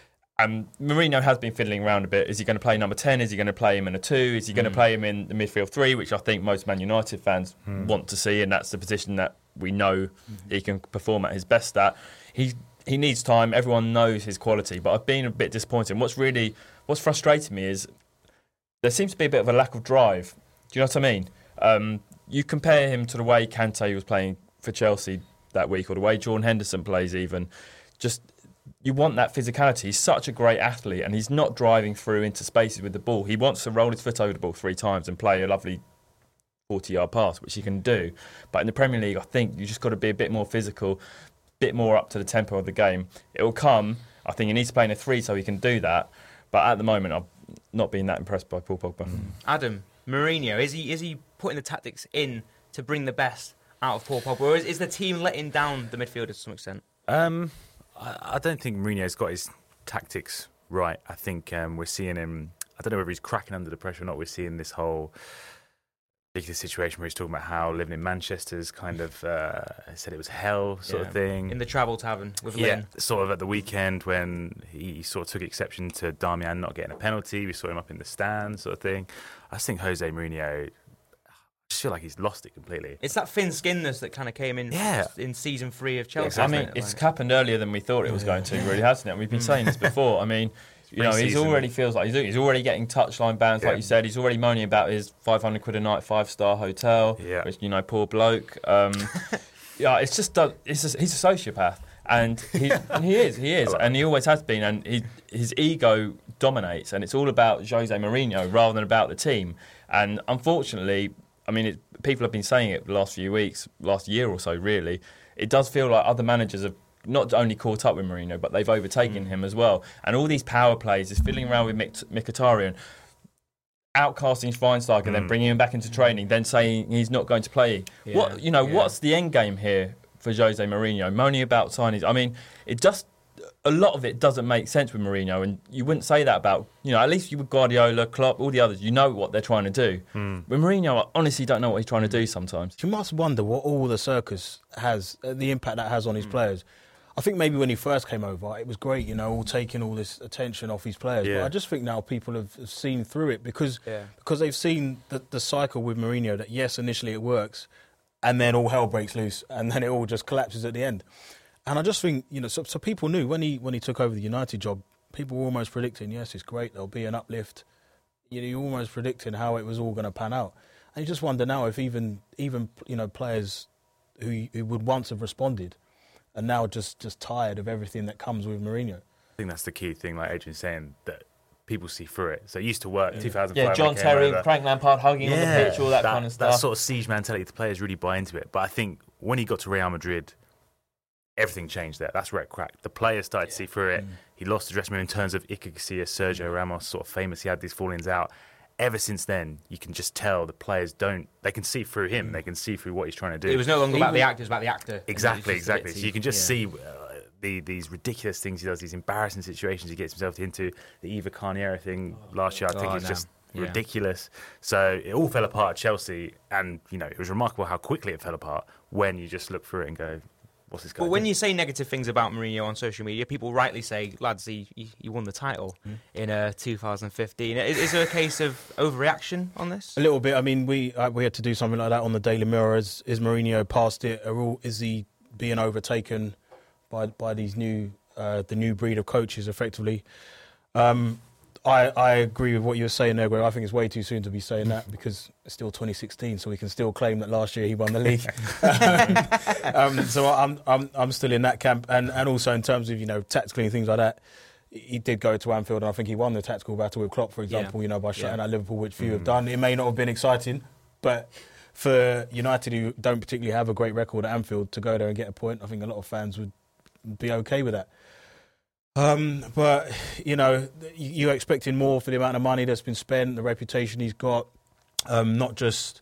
And Mourinho has been fiddling around a bit. Is he going to play number ten? Is he going to play him in a two? Is he going mm. to play him in the midfield three, which I think most Man United fans mm. want to see, and that's the position that we know mm. he can perform at his best at. He he needs time. Everyone knows his quality, but I've been a bit disappointed. What's really what's frustrated me is there seems to be a bit of a lack of drive. Do you know what I mean? Um, you compare him to the way Kante was playing for Chelsea that week, or the way Jordan Henderson plays even. Just, you want that physicality. He's such a great athlete, and he's not driving through into spaces with the ball. He wants to roll his foot over the ball three times and play a lovely forty-yard pass, which he can do. But in the Premier League, I think you just got to be a bit more physical, a bit more up to the tempo of the game. It will come. I think he needs to play in a three so he can do that. But at the moment, I've not been that impressed by Paul Pogba. Mm. Adam, Mourinho, is he is he putting the tactics in to bring the best out of Paul Pogba, or is, is the team letting down the midfielders to some extent? Um, I, I don't think Mourinho's got his tactics right. I think um, we're seeing him, I don't know whether he's cracking under the pressure or not. We're seeing this whole ridiculous situation where he's talking about how living in Manchester's kind of, uh, said it was hell sort yeah. of thing. In the travel tavern with yeah, Lynn. Sort of at the weekend when he sort of took exception to Darmian not getting a penalty. We saw him up in the stand sort of thing. I just think Jose Mourinho, I just feel like he's lost it completely. It's that thin skinness that kind of came in yeah. in season three of Chelsea. Yeah, exactly. I mean, it's happened earlier than we thought it was going to, really, hasn't it? We've been saying this before. I mean, you know, he's already feels like he's, he's already getting touchline bans, yeah. like you said. He's already moaning about his five hundred quid a night five-star hotel, yeah. which, you know, poor bloke. Um, yeah, it's just, uh, it's a, he's a sociopath. And he, and he is, he is, and he always has been. And he, his ego dominates, and it's all about Jose Mourinho rather than about the team. And unfortunately, I mean, it, people have been saying it the last few weeks, last year or so, really. It does feel like other managers have not only caught up with Mourinho, but they've overtaken mm. him as well. And all these power plays, is fiddling around with Mik- Mkhitaryan, outcasting Schweinsteiger, mm. then bringing him back into training, then saying he's not going to play. Yeah. What you know? Yeah. What's the end game here for Jose Mourinho? Moaning about signings. I mean, it just a lot of it doesn't make sense with Mourinho, and you wouldn't say that about, you know, at least you with Guardiola, Klopp, all the others. You know what they're trying to do. Mm. With Mourinho, I honestly don't know what he's trying to do sometimes. You must wonder what all the circus has, uh, the impact that has on his mm. players. I think maybe when he first came over, it was great, you know, all taking all this attention off his players. Yeah. But I just think now people have, have seen through it because yeah. because they've seen the, the cycle with Mourinho that, yes, initially it works, and then all hell breaks loose, and then it all just collapses at the end. And I just think, you know, so, so people knew when he when he took over the United job, people were almost predicting, yes, it's great, there'll be an uplift. You know, you're almost predicting how it was all going to pan out. And you just wonder now if even, even you know, players who, who would once have responded are now just, just tired of everything that comes with Mourinho. I think that's the key thing, like Adrian's saying, that people see through it. So it used to work, yeah. two thousand five. Yeah, John Terry, over. Frank Lampard hugging yeah, on the pitch, all that, that kind of stuff. That sort of siege mentality, the players really buy into it. But I think when he got to Real Madrid, everything changed there. That's where it cracked. The players started yeah. to see through it. Mm. He lost the dressing room in terms of Iker Casillas, Sergio Ramos, sort of famous. He had these fallings out. Ever since then, you can just tell the players don't, they can see through him. Mm. They can see through what he's trying to do. It was no longer about the actor, it was about the actor. Exactly, exactly. So you can just yeah. see uh, the, these ridiculous things he does, these embarrassing situations he gets himself into. The Eva Carniera thing oh, last year, I think, oh, is no. just Yeah. ridiculous. So it all fell apart at Chelsea, and you know it was remarkable how quickly it fell apart when you just look through it and go, what's this guy But when doing? you say negative things about Mourinho on social media, people rightly say, lads, he, he, he won the title mm. in uh, two thousand fifteen. Is, is there a case of overreaction on this? A little bit. I mean, we uh, we had to do something like that on the Daily Mirror. Is, is Mourinho past it? Are all, is he being overtaken by by these new uh, the new breed of coaches, effectively? Um, I, I agree with what you were saying there, Greg. I think it's way too soon to be saying that because it's still twenty sixteen, so we can still claim that last year he won the league. um, so I'm I'm I'm still in that camp, and, and also in terms of you know tactically and things like that, he did go to Anfield, and I think he won the tactical battle with Klopp, for example. Yeah. You know, by shutting yeah. out Liverpool, which few mm. have done. It may not have been exciting, but for United, who don't particularly have a great record at Anfield, to go there and get a point, I think a lot of fans would be okay with that. Um, but, you know, you're expecting more for the amount of money that's been spent, the reputation he's got, um, not just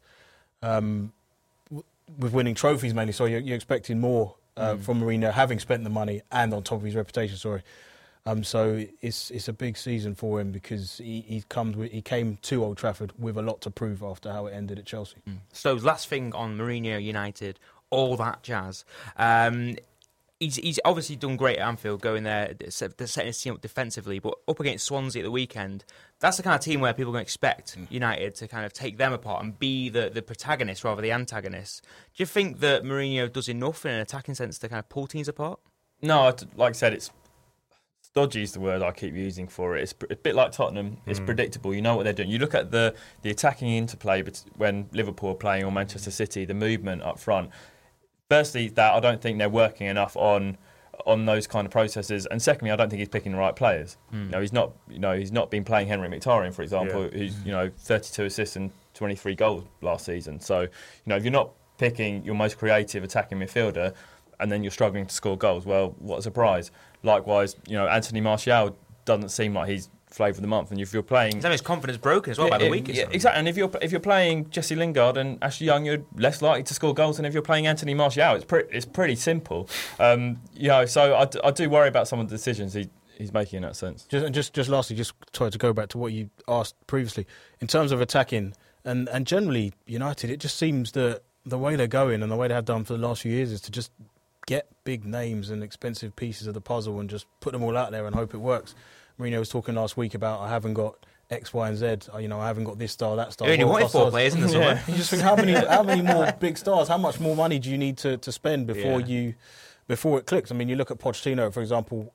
um, w- with winning trophies mainly. So you're, you're expecting more uh, mm. from Mourinho, having spent the money and on top of his reputation, sorry. Um, so it's it's a big season for him because he he comes with, he came to Old Trafford with a lot to prove after how it ended at Chelsea. Mm. So last thing on Mourinho, United, all that jazz. Um, He's, he's obviously done great at Anfield, going there, setting his team up defensively, but up against Swansea at the weekend, that's the kind of team where people are going to expect United to kind of take them apart and be the, the protagonist rather than the antagonist. Do you think that Mourinho does enough in an attacking sense to kind of pull teams apart? No, like I said, it's dodgy is the word I keep using for it. It's a bit like Tottenham. It's mm. predictable. You know what they're doing. You look at the, the attacking interplay when Liverpool are playing or Manchester City, the movement up front. Firstly, that I don't think they're working enough on on those kind of processes, and secondly, I don't think he's picking the right players. Mm. You know, he's not. You know, he's not been playing Henrik Mkhitaryan, for example, yeah. who's you know thirty-two assists and twenty-three goals last season. So, you know, if you're not picking your most creative attacking midfielder, and then you're struggling to score goals, well, what a surprise. Likewise, you know, Anthony Martial doesn't seem like he's flavour of the month, and if you're playing, his confidence broken as well yeah, by the it, week. Yeah, exactly. And if you're if you're playing Jesse Lingard and Ashley Young, you're less likely to score goals than if you're playing Anthony Martial. It's pretty it's pretty simple. Um, you know, so I, I do worry about some of the decisions he he's making in that sense. Just just just lastly, just try to go back to what you asked previously in terms of attacking and and generally United. It just seems that the way they're going and the way they have done for the last few years is to just get big names and expensive pieces of the puzzle and just put them all out there and hope it works. Mourinho was talking last week about I haven't got X, Y, and Z. You know, I haven't got this star, that star. You only wanted four players in the summer. You just think how many, how many more big stars? How much more money do you need to, to spend before yeah. you, before it clicks? I mean, you look at Pochettino, for example.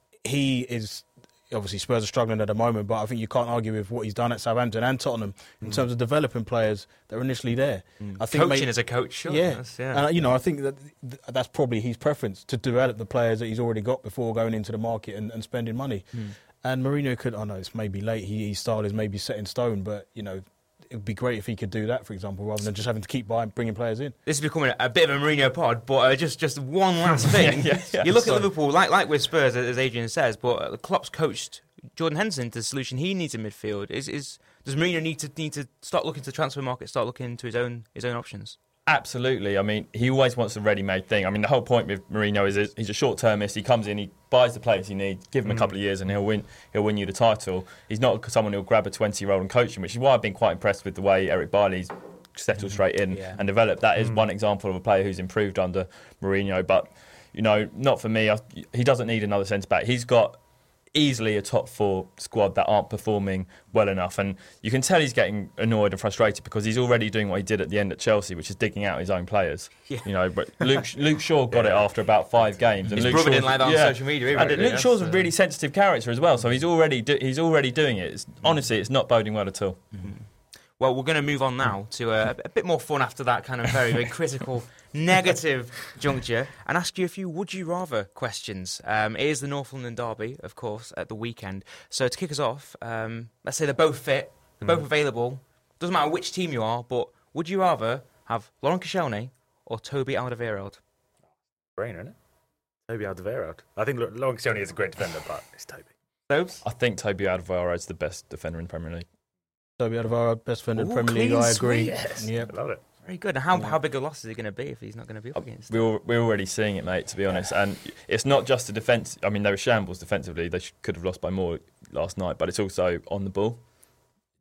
He is obviously Spurs are struggling at the moment, but I think you can't argue with what he's done at Southampton and Tottenham in mm. terms of developing players that are initially there. Mm. I think coaching maybe, as a coach, sure. Yeah, yeah. And you know, I think that th- that's probably his preference to develop the players that he's already got before going into the market and, and spending money. Mm. And Mourinho could, I know it's maybe late, he, his style is maybe set in stone, but, you know, it would be great if he could do that, for example, rather than just having to keep buying, bringing players in. This is becoming a bit of a Mourinho pod, but uh, just, just one last thing. yeah, yeah, you look sorry. at Liverpool, like like with Spurs, as Adrian says, but uh, Klopp's coached Jordan Henderson to the solution he needs in midfield. Is is Does Mourinho need to need to start looking to the transfer market, start looking into his own his own options? Absolutely. I mean, he always wants a ready-made thing. I mean, the whole point with Mourinho is he's a short-termist. He comes in, he buys the players he needs, give him mm. a couple of years, and he'll win. He'll win you the title. He's not someone who'll grab a twenty-year-old and coach him, which is why I've been quite impressed with the way Eric Bailly's settled straight in yeah. and developed. That is mm. one example of a player who's improved under Mourinho. But you know, not for me. I, he doesn't need another centre back. He's got easily a top four squad that aren't performing well enough, and you can tell he's getting annoyed and frustrated because he's already doing what he did at the end at Chelsea, which is digging out his own players. Yeah. You know, but Luke Luke Shaw got yeah. it after about five games, and his Luke brother Shaw's, didn't like that on yeah. social media. And Luke yeah, Shaw's so. a really sensitive character as well, so he's already do, he's already doing it. It's, honestly, it's not boding well at all. Mm-hmm. Well, we're going to move on now to a, a bit more fun after that kind of very, very critical, negative juncture and ask you a few would-you-rather questions. Um, it is the North London derby, of course, at the weekend. So to kick us off, um, let's say they're both fit, they're mm. both available. Doesn't matter which team you are, but would you rather have Laurent Koscielny or Toby Alderweireld? Brainer, isn't it? Toby Alderweireld. I think Laurent Koscielny is a great defender, but it's Toby. Tobes? I think Toby Alderweireld is the best defender in the Premier League. Toby Alderweireld, best defender in the Premier League, I agree. Yes. Yep. I love it. Very good. And how, yeah. how big a loss is it going to be if he's not going to be up against? We're, we're already seeing it, mate, to be honest. And it's not just the defence. I mean, they were shambles defensively. They sh- could have lost by more last night, but it's also on the ball.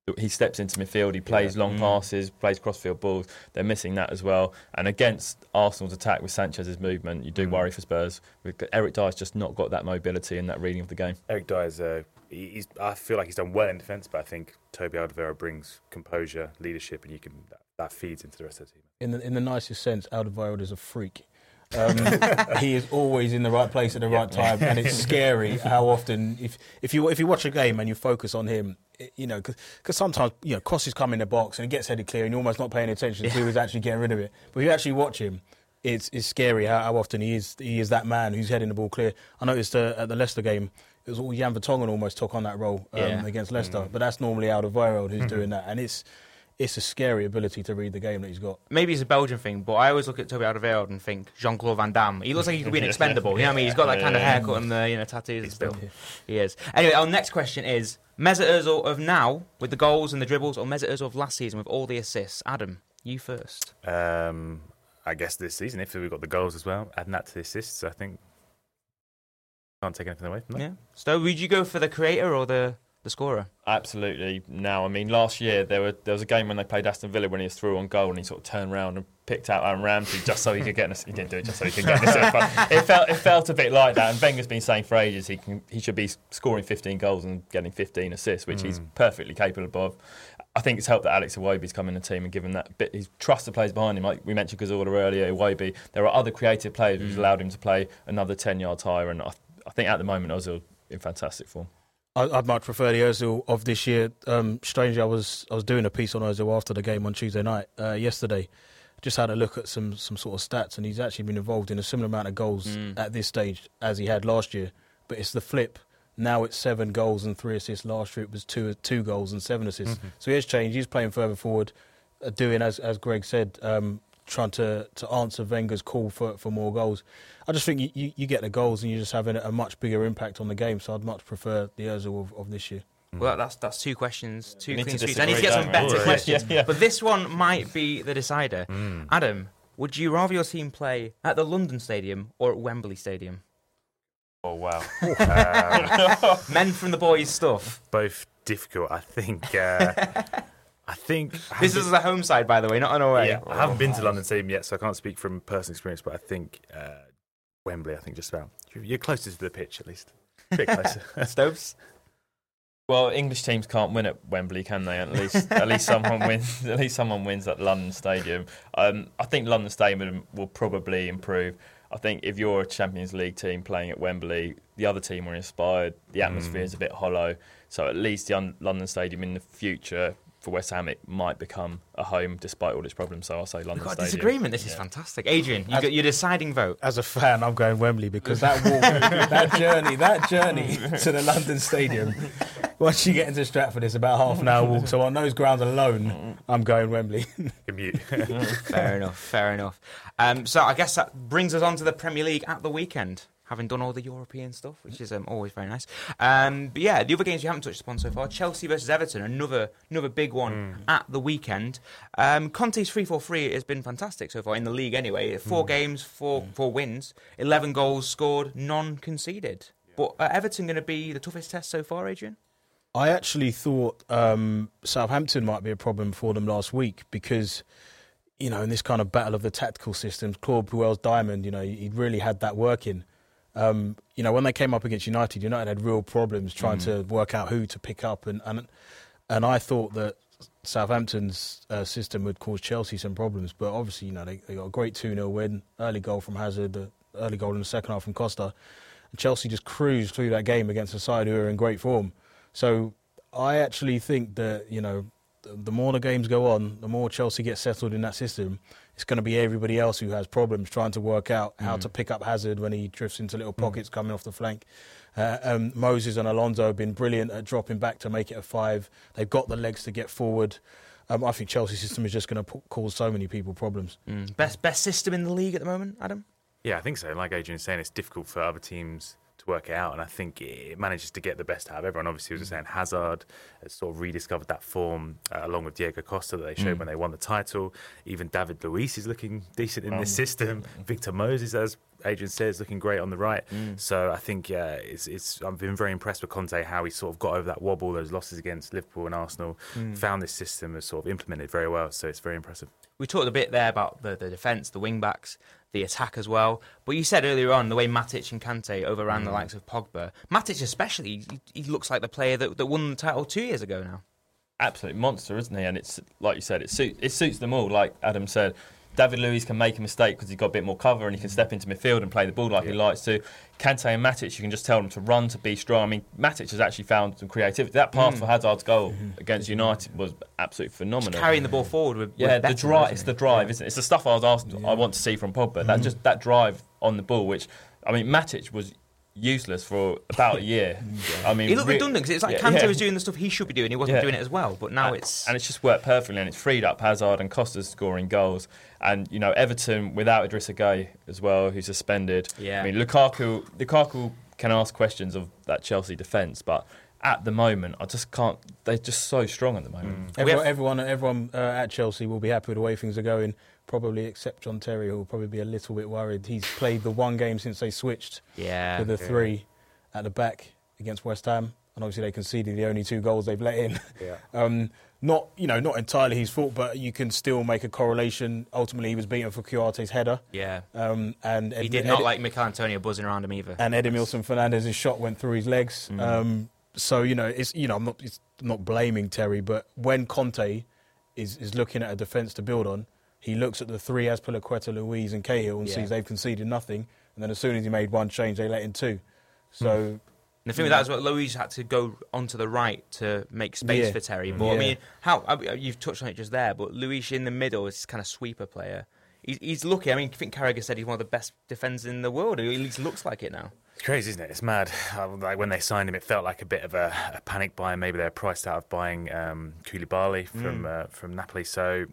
he steps into midfield, he plays Yeah. long Mm. passes, plays cross-field balls. They're missing that as well. And against Arsenal's attack with Sanchez's movement, you do Mm. worry for Spurs. Eric Dyer's just not got that mobility and that reading of the game. Eric Dyer's, uh, he's, I feel like he's done well in defence, but I think Toby Alderweireld brings composure, leadership, and you can that, that feeds into the rest of the team. In the, in the nicest sense, Alderweireld is a freak. Um, he is always in the right place at the right time, and it's scary how often if if you if you watch a game and you focus on him, it, you know, because sometimes you know crosses come in the box and he gets headed clear, and you're almost not paying attention to who is actually getting rid of it. But if you actually watch him, it's it's scary how, how often he is he is that man who's heading the ball clear. I noticed uh, at the Leicester game, it was all Jan Vertonghen almost took on that role um, Yeah. against Leicester, Mm. but that's normally Alderweireld who's Mm-hmm. doing that, and it's. It's a scary ability to read the game that he's got. Maybe it's a Belgian thing, but I always look at Toby Alderweireld and think Jean-Claude Van Damme. He looks like he could be an expendable. You know what I mean? He's got that kind of haircut and the you know tattoos and stuff. He is. Anyway, our next question is Mesut Ozil of now with the goals and the dribbles, or Mesut Ozil of last season with all the assists? Adam, you first. Um, I guess this season, if we've got the goals as well, adding that to the assists, I think can't take anything away from that. Yeah. So, would you go for the creator or the the scorer? Absolutely. Now, I mean, last year there were there was a game when they played Aston Villa when he was through on goal and he sort of turned around and picked out Aaron Ramsey just so he could get an assist. He didn't do it just so he could get an assist. But it felt it felt a bit like that. And Wenger's been saying for ages he can he should be scoring fifteen goals and getting fifteen assists, which Mm. he's perfectly capable of. I think it's helped that Alex Iwobi's come in the team and given that bit. He's trusted players behind him. Like we mentioned Gazorla earlier, Iwobi. There are other creative players who's allowed him to play another ten yards higher. And I, I think at the moment Ozil in fantastic form. I'd much prefer the Ozil of this year. Um, strangely, I was I was doing a piece on Ozil after the game on Tuesday night uh, yesterday. Just had a look at some some sort of stats, and he's actually been involved in a similar amount of goals Mm. at this stage as he had last year. But it's the flip. Now it's seven goals and three assists. Last year it was two two goals and seven assists. Mm-hmm. So he has changed. He's playing further forward, uh, doing as as Greg said, um, trying to, to answer Wenger's call for, for more goals. I just think you, you, you get the goals and you're just having a much bigger impact on the game. So I'd much prefer the Ozil of, of this year. Well, that's that's two questions, two We need clean to sweeps. I need to disagree, get some don't better we? questions, Yeah, yeah. but this one might be the decider. Mm. Adam, would you rather your team play at the London Stadium or at Wembley Stadium? Oh wow! um, Men from the boys stuff. both difficult. I think. Uh, I think I This haven't is the home side, by the way, not an away. Yeah, I haven't been to London Stadium yet, so I can't speak from personal experience. But I think uh, Wembley. I think just about you're- you're closest to the pitch at least. A bit closer. Stokes? Well, English teams can't win at Wembley, can they? At least, at least someone wins. At least someone wins at London Stadium. Um, I think London Stadium will probably improve. I think if you're a Champions League team playing at Wembley, the other team are inspired. The atmosphere Mm. is a bit hollow. So at least the un- London Stadium in the future for West Ham it might become a home despite all its problems. So I'll say London We've got a Stadium. disagreement. This is Yeah. fantastic. Adrian, you As- got your deciding vote. As a fan, I'm going Wembley because that walk, that journey, that journey to the London Stadium. Once you get into Stratford, it's about half an hour walk. So on those grounds alone, I'm going Wembley. Commute. Fair enough, fair enough. Um, so I guess that brings us on to the Premier League at the weekend, having done all the European stuff, which is um, always very nice. Um, but yeah, the other games we haven't touched upon so far, Chelsea versus Everton, another another big one at the weekend. Um, Conte's three four three has been fantastic so far, in the league anyway. Four games, four, four wins, eleven goals scored, none conceded. But are Everton going to be the toughest test so far, Adrian? I actually thought um, Southampton might be a problem for them last week because, you know, in this kind of battle of the tactical systems, Claude Puel's diamond, you know, he really had that working. Um, you know, when they came up against United, United had real problems trying to work out who to pick up. And and, and I thought that Southampton's uh, system would cause Chelsea some problems. But obviously, you know, they, they got a great two nil win, early goal from Hazard, the early goal in the second half from Costa. And Chelsea just cruised through that game against a side who are in great form. So I actually think that, you know, the, the more the games go on, the more Chelsea gets settled in that system, it's going to be everybody else who has problems trying to work out how to pick up Hazard when he drifts into little pockets coming off the flank. Uh, um, Moses and Alonso have been brilliant at dropping back to make it a five. They've got the legs to get forward. Um, I think Chelsea's system is just going to p- cause so many people problems. Mm. Best best system in the league at the moment, Adam? Yeah, I think so. Like Adrian's saying, it's difficult for other teams to work it out, and I think it manages to get the best out of everyone. Obviously, as I was saying, Hazard has sort of rediscovered that form uh, along with Diego Costa that they showed Mm. when they won the title. Even David Luiz is looking decent in Um, this system. Victor Moses has Adrian said, is looking great on the right. Mm. So I think yeah, it's it's. I've been very impressed with Conte, how he sort of got over that wobble, those losses against Liverpool and Arsenal. Mm. Found this system has sort of implemented very well. So it's very impressive. We talked a bit there about the, the defence, the wing-backs, the attack as well. But you said earlier on, the way Matic and Kante overran mm. the likes of Pogba. Matic especially, he, he looks like the player that, that won the title two years ago now. Absolute monster, isn't he? And it's like you said, it suits it suits them all. Like Adam said, David Luiz can make a mistake because he's got a bit more cover and he can step into midfield and play the ball like yeah. he likes to. Kante and Matic, you can just tell them to run, to be strong. I mean, Matic has actually found some creativity. That pass mm. for Hazard's goal mm-hmm. against United was absolutely phenomenal. Just carrying the ball forward with, yeah, with the better, drive. It's it? the drive, yeah. isn't it? It's the stuff I was asked. Yeah. I want to see from Pogba. Mm-hmm. That just that drive on the ball, which I mean, Matic was useless for about a year. yeah. I mean, he looked re- redundant because it's like yeah, Kante yeah. was doing the stuff he should be doing. He wasn't yeah. doing it as well. But now and, it's and it's just worked perfectly, and it's freed up Hazard and Costa's scoring goals. And you know, Everton without Idrissa Gueye as well, who's suspended. Yeah. I mean, Lukaku. Lukaku can ask questions of that Chelsea defence, but at the moment, I just can't. They're just so strong at the moment. Mm. Everyone, everyone, everyone uh, at Chelsea will be happy with the way things are going. Probably except John Terry, who will probably be a little bit worried. He's played the one game since they switched yeah, with the yeah. three at the back against West Ham, and obviously they conceded the only two goals they've let in. Yeah. um, not, you know, not entirely his fault, but you can still make a correlation. Ultimately, he was beaten for Kuate's header. Yeah. Um, and he Ed, did not Ed, like Mikel Antonio buzzing around him either. And Edimilson Fernandez's shot went through his legs. Mm. Um, so you know, it's you know, I'm not it's not blaming Terry, but when Conte is is looking at a defence to build on, he looks at the three Azpilicueta, Luiz and Cahill and yeah. sees they've conceded nothing. And then as soon as he made one change, they let in two. So mm. and the thing with that is what Luiz had to go onto the right to make space yeah. for Terry. But yeah. I mean, how I, you've touched on it just there. But Luiz in the middle is this kind of sweeper player. He's, he's lucky. I mean, I think Carragher said he's one of the best defenders in the world. He at least looks like it now. It's crazy, isn't it? It's mad. Like when they signed him, it felt like a bit of a, a panic buy. Maybe they're priced out of buying um, Koulibaly from mm. uh, from Napoli. So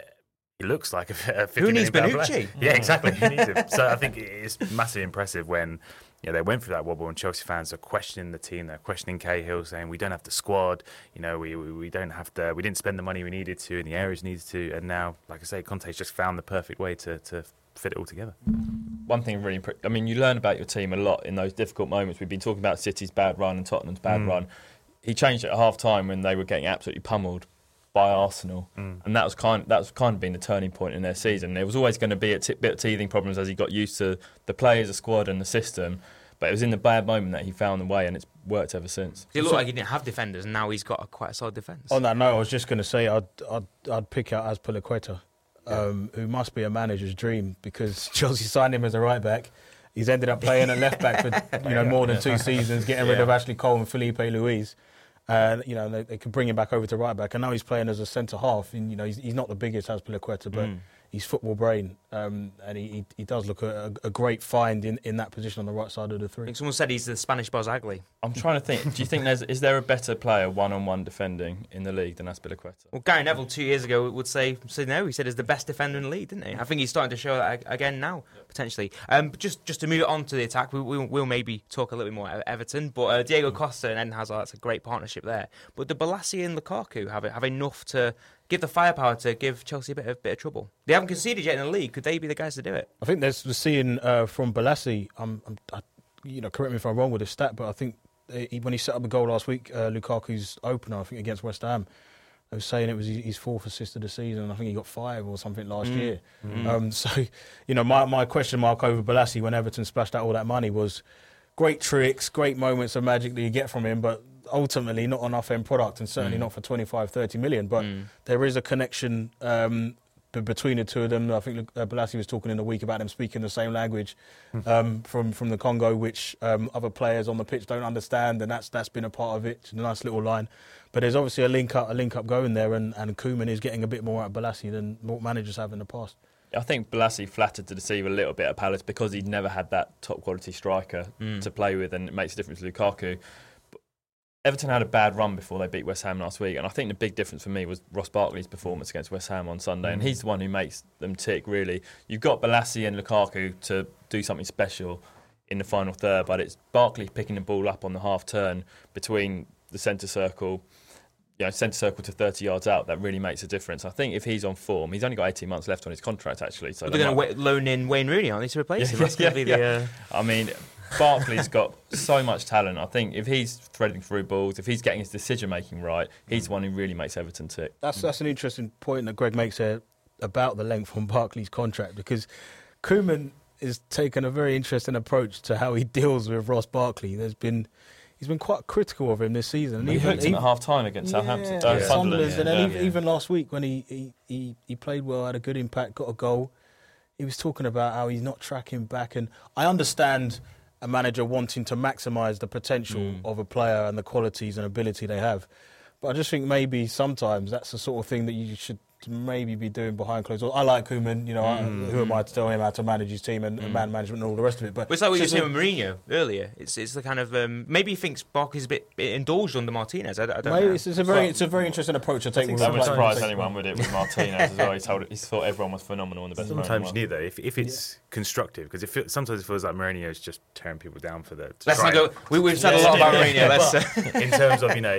he looks like a, a fifty Who needs Bonucci? Yeah, exactly. Who needs him? So I think it's massively impressive when you know, they went through that wobble, and Chelsea fans are questioning the team. They're questioning Cahill, saying we don't have the squad. You know, we, we we don't have the we didn't spend the money we needed to in the areas needed to. And now, like I say, Conte's just found the perfect way to to fit it all together. One thing really, I mean, you learn about your team a lot in those difficult moments. We've been talking about City's bad run and Tottenham's bad mm. run. He changed it at half time when they were getting absolutely pummeled by Arsenal, mm. and that was kind that was kind of been the turning point in their season. There was always going to be a t- bit of teething problems as he got used to the players, the squad, and the system. But it was in the bad moment that he found the way, and it's worked ever since. It looked like he didn't have defenders, and now he's got a quite a solid defence. On that note, I was just going to say I'd I'd, I'd pick out Azpilicueta, um, who must be a manager's dream because Chelsea signed him as a right back. He's ended up playing at left back for you know more than two seasons, getting rid yeah. of Ashley Cole and Felipe Luiz. And uh, you know they, they could bring him back over to right back, and now he's playing as a centre half. And you know he's, he's not the biggest Azpilicueta, but mm. he's football brain, um, and he, he he does look a, a great find in, in that position on the right side of the three. I think someone said he's the Spanish Bozagli. I'm trying to think. Do you think there's is there a better player one-on-one defending in the league than Azpilicueta? Well, Gary Neville two years ago would say, say no. He said he's the best defender in the league, didn't he? I think he's starting to show that again now, yep. potentially. Um, but just just to move on to the attack, we, we, we'll maybe talk a little bit more about Everton. But uh, Diego Costa and Eden Hazard, that's a great partnership there. But do Bolasie and Lukaku have have enough to give the firepower to give Chelsea a bit of bit of trouble? They haven't conceded yet in the league. Could they be the guys to do it? I think there's we're seeing uh, from Bolasie. Um, I, you know, correct me if I'm wrong with the stat, but I think he, when he set up a goal last week, uh, Lukaku's opener, I think against West Ham, I was saying it was his fourth assist of the season. I think he got five or something last mm. year. Mm. Um, so, you know, my my question mark over Bolasie when Everton splashed out all that money was great tricks, great moments of magic that you get from him, but ultimately not enough end product, and certainly mm. not for twenty-five, thirty million. But mm. there is a connection um, b- between the two of them. I think uh, Bolasie was talking in the week about them speaking the same language um, from from the Congo, which um, other players on the pitch don't understand, and that's that's been a part of it. It's a nice little line. But there's obviously a link up, a link up going there, and, and Koeman is getting a bit more out of Bolasie than what managers have in the past. I think Bolasie flattered to deceive a little bit at Palace because he'd never had that top quality striker mm. to play with, and it makes a difference to Lukaku. But Everton had a bad run before they beat West Ham last week, and I think the big difference for me was Ross Barkley's performance against West Ham on Sunday, mm. and he's the one who makes them tick, really. You've got Bolasie and Lukaku to do something special in the final third, but it's Barkley picking the ball up on the half turn between the centre circle. you know, centre circle to thirty yards out, that really makes a difference. I think if he's on form, he's only got eighteen months left on his contract, actually. So well, they're going to loan in Wayne Rooney, aren't they, to replace yeah, him? That's yeah, going to be yeah. the... Uh... I mean, Barkley's got so much talent. I think if he's threading through balls, if he's getting his decision-making right, he's the one who really makes Everton tick. That's, that's an interesting point that Greg makes there about the length on Barkley's contract, because Koeman has taken a very interesting approach to how he deals with Ross Barkley. There's been... He's been quite critical of him this season. And he even, hooked him at half-time against yeah, Southampton. Yeah, uh, yeah. Sunderland. And then yeah, even, yeah. even last week when he, he, he, he played well, had a good impact, got a goal, he was talking about how he's not tracking back. And I understand a manager wanting to maximise the potential mm. of a player and the qualities and ability they have. But I just think maybe sometimes that's the sort of thing that you should maybe be doing behind closed doors. I like Koeman, you know, mm. I, who am I to tell him how to manage his team and, mm. and man management and all the rest of it. But, but it's like what you were saying with Mourinho earlier. It's it's the kind of um, maybe he thinks Barkley's a bit, bit indulged under Martinez. I, I don't maybe know. It's, it's a very well, it's a very interesting approach to take. That so wouldn't surprise anyone, would it? With Martinez as well, he told he thought everyone was phenomenal in the best. Sometimes you need that if if it's yeah. constructive, because it feel, sometimes it feels like Mourinho's just tearing people down for the. Let's not go. We, we've said yeah, a lot about Mourinho. Let's uh, in terms of you know.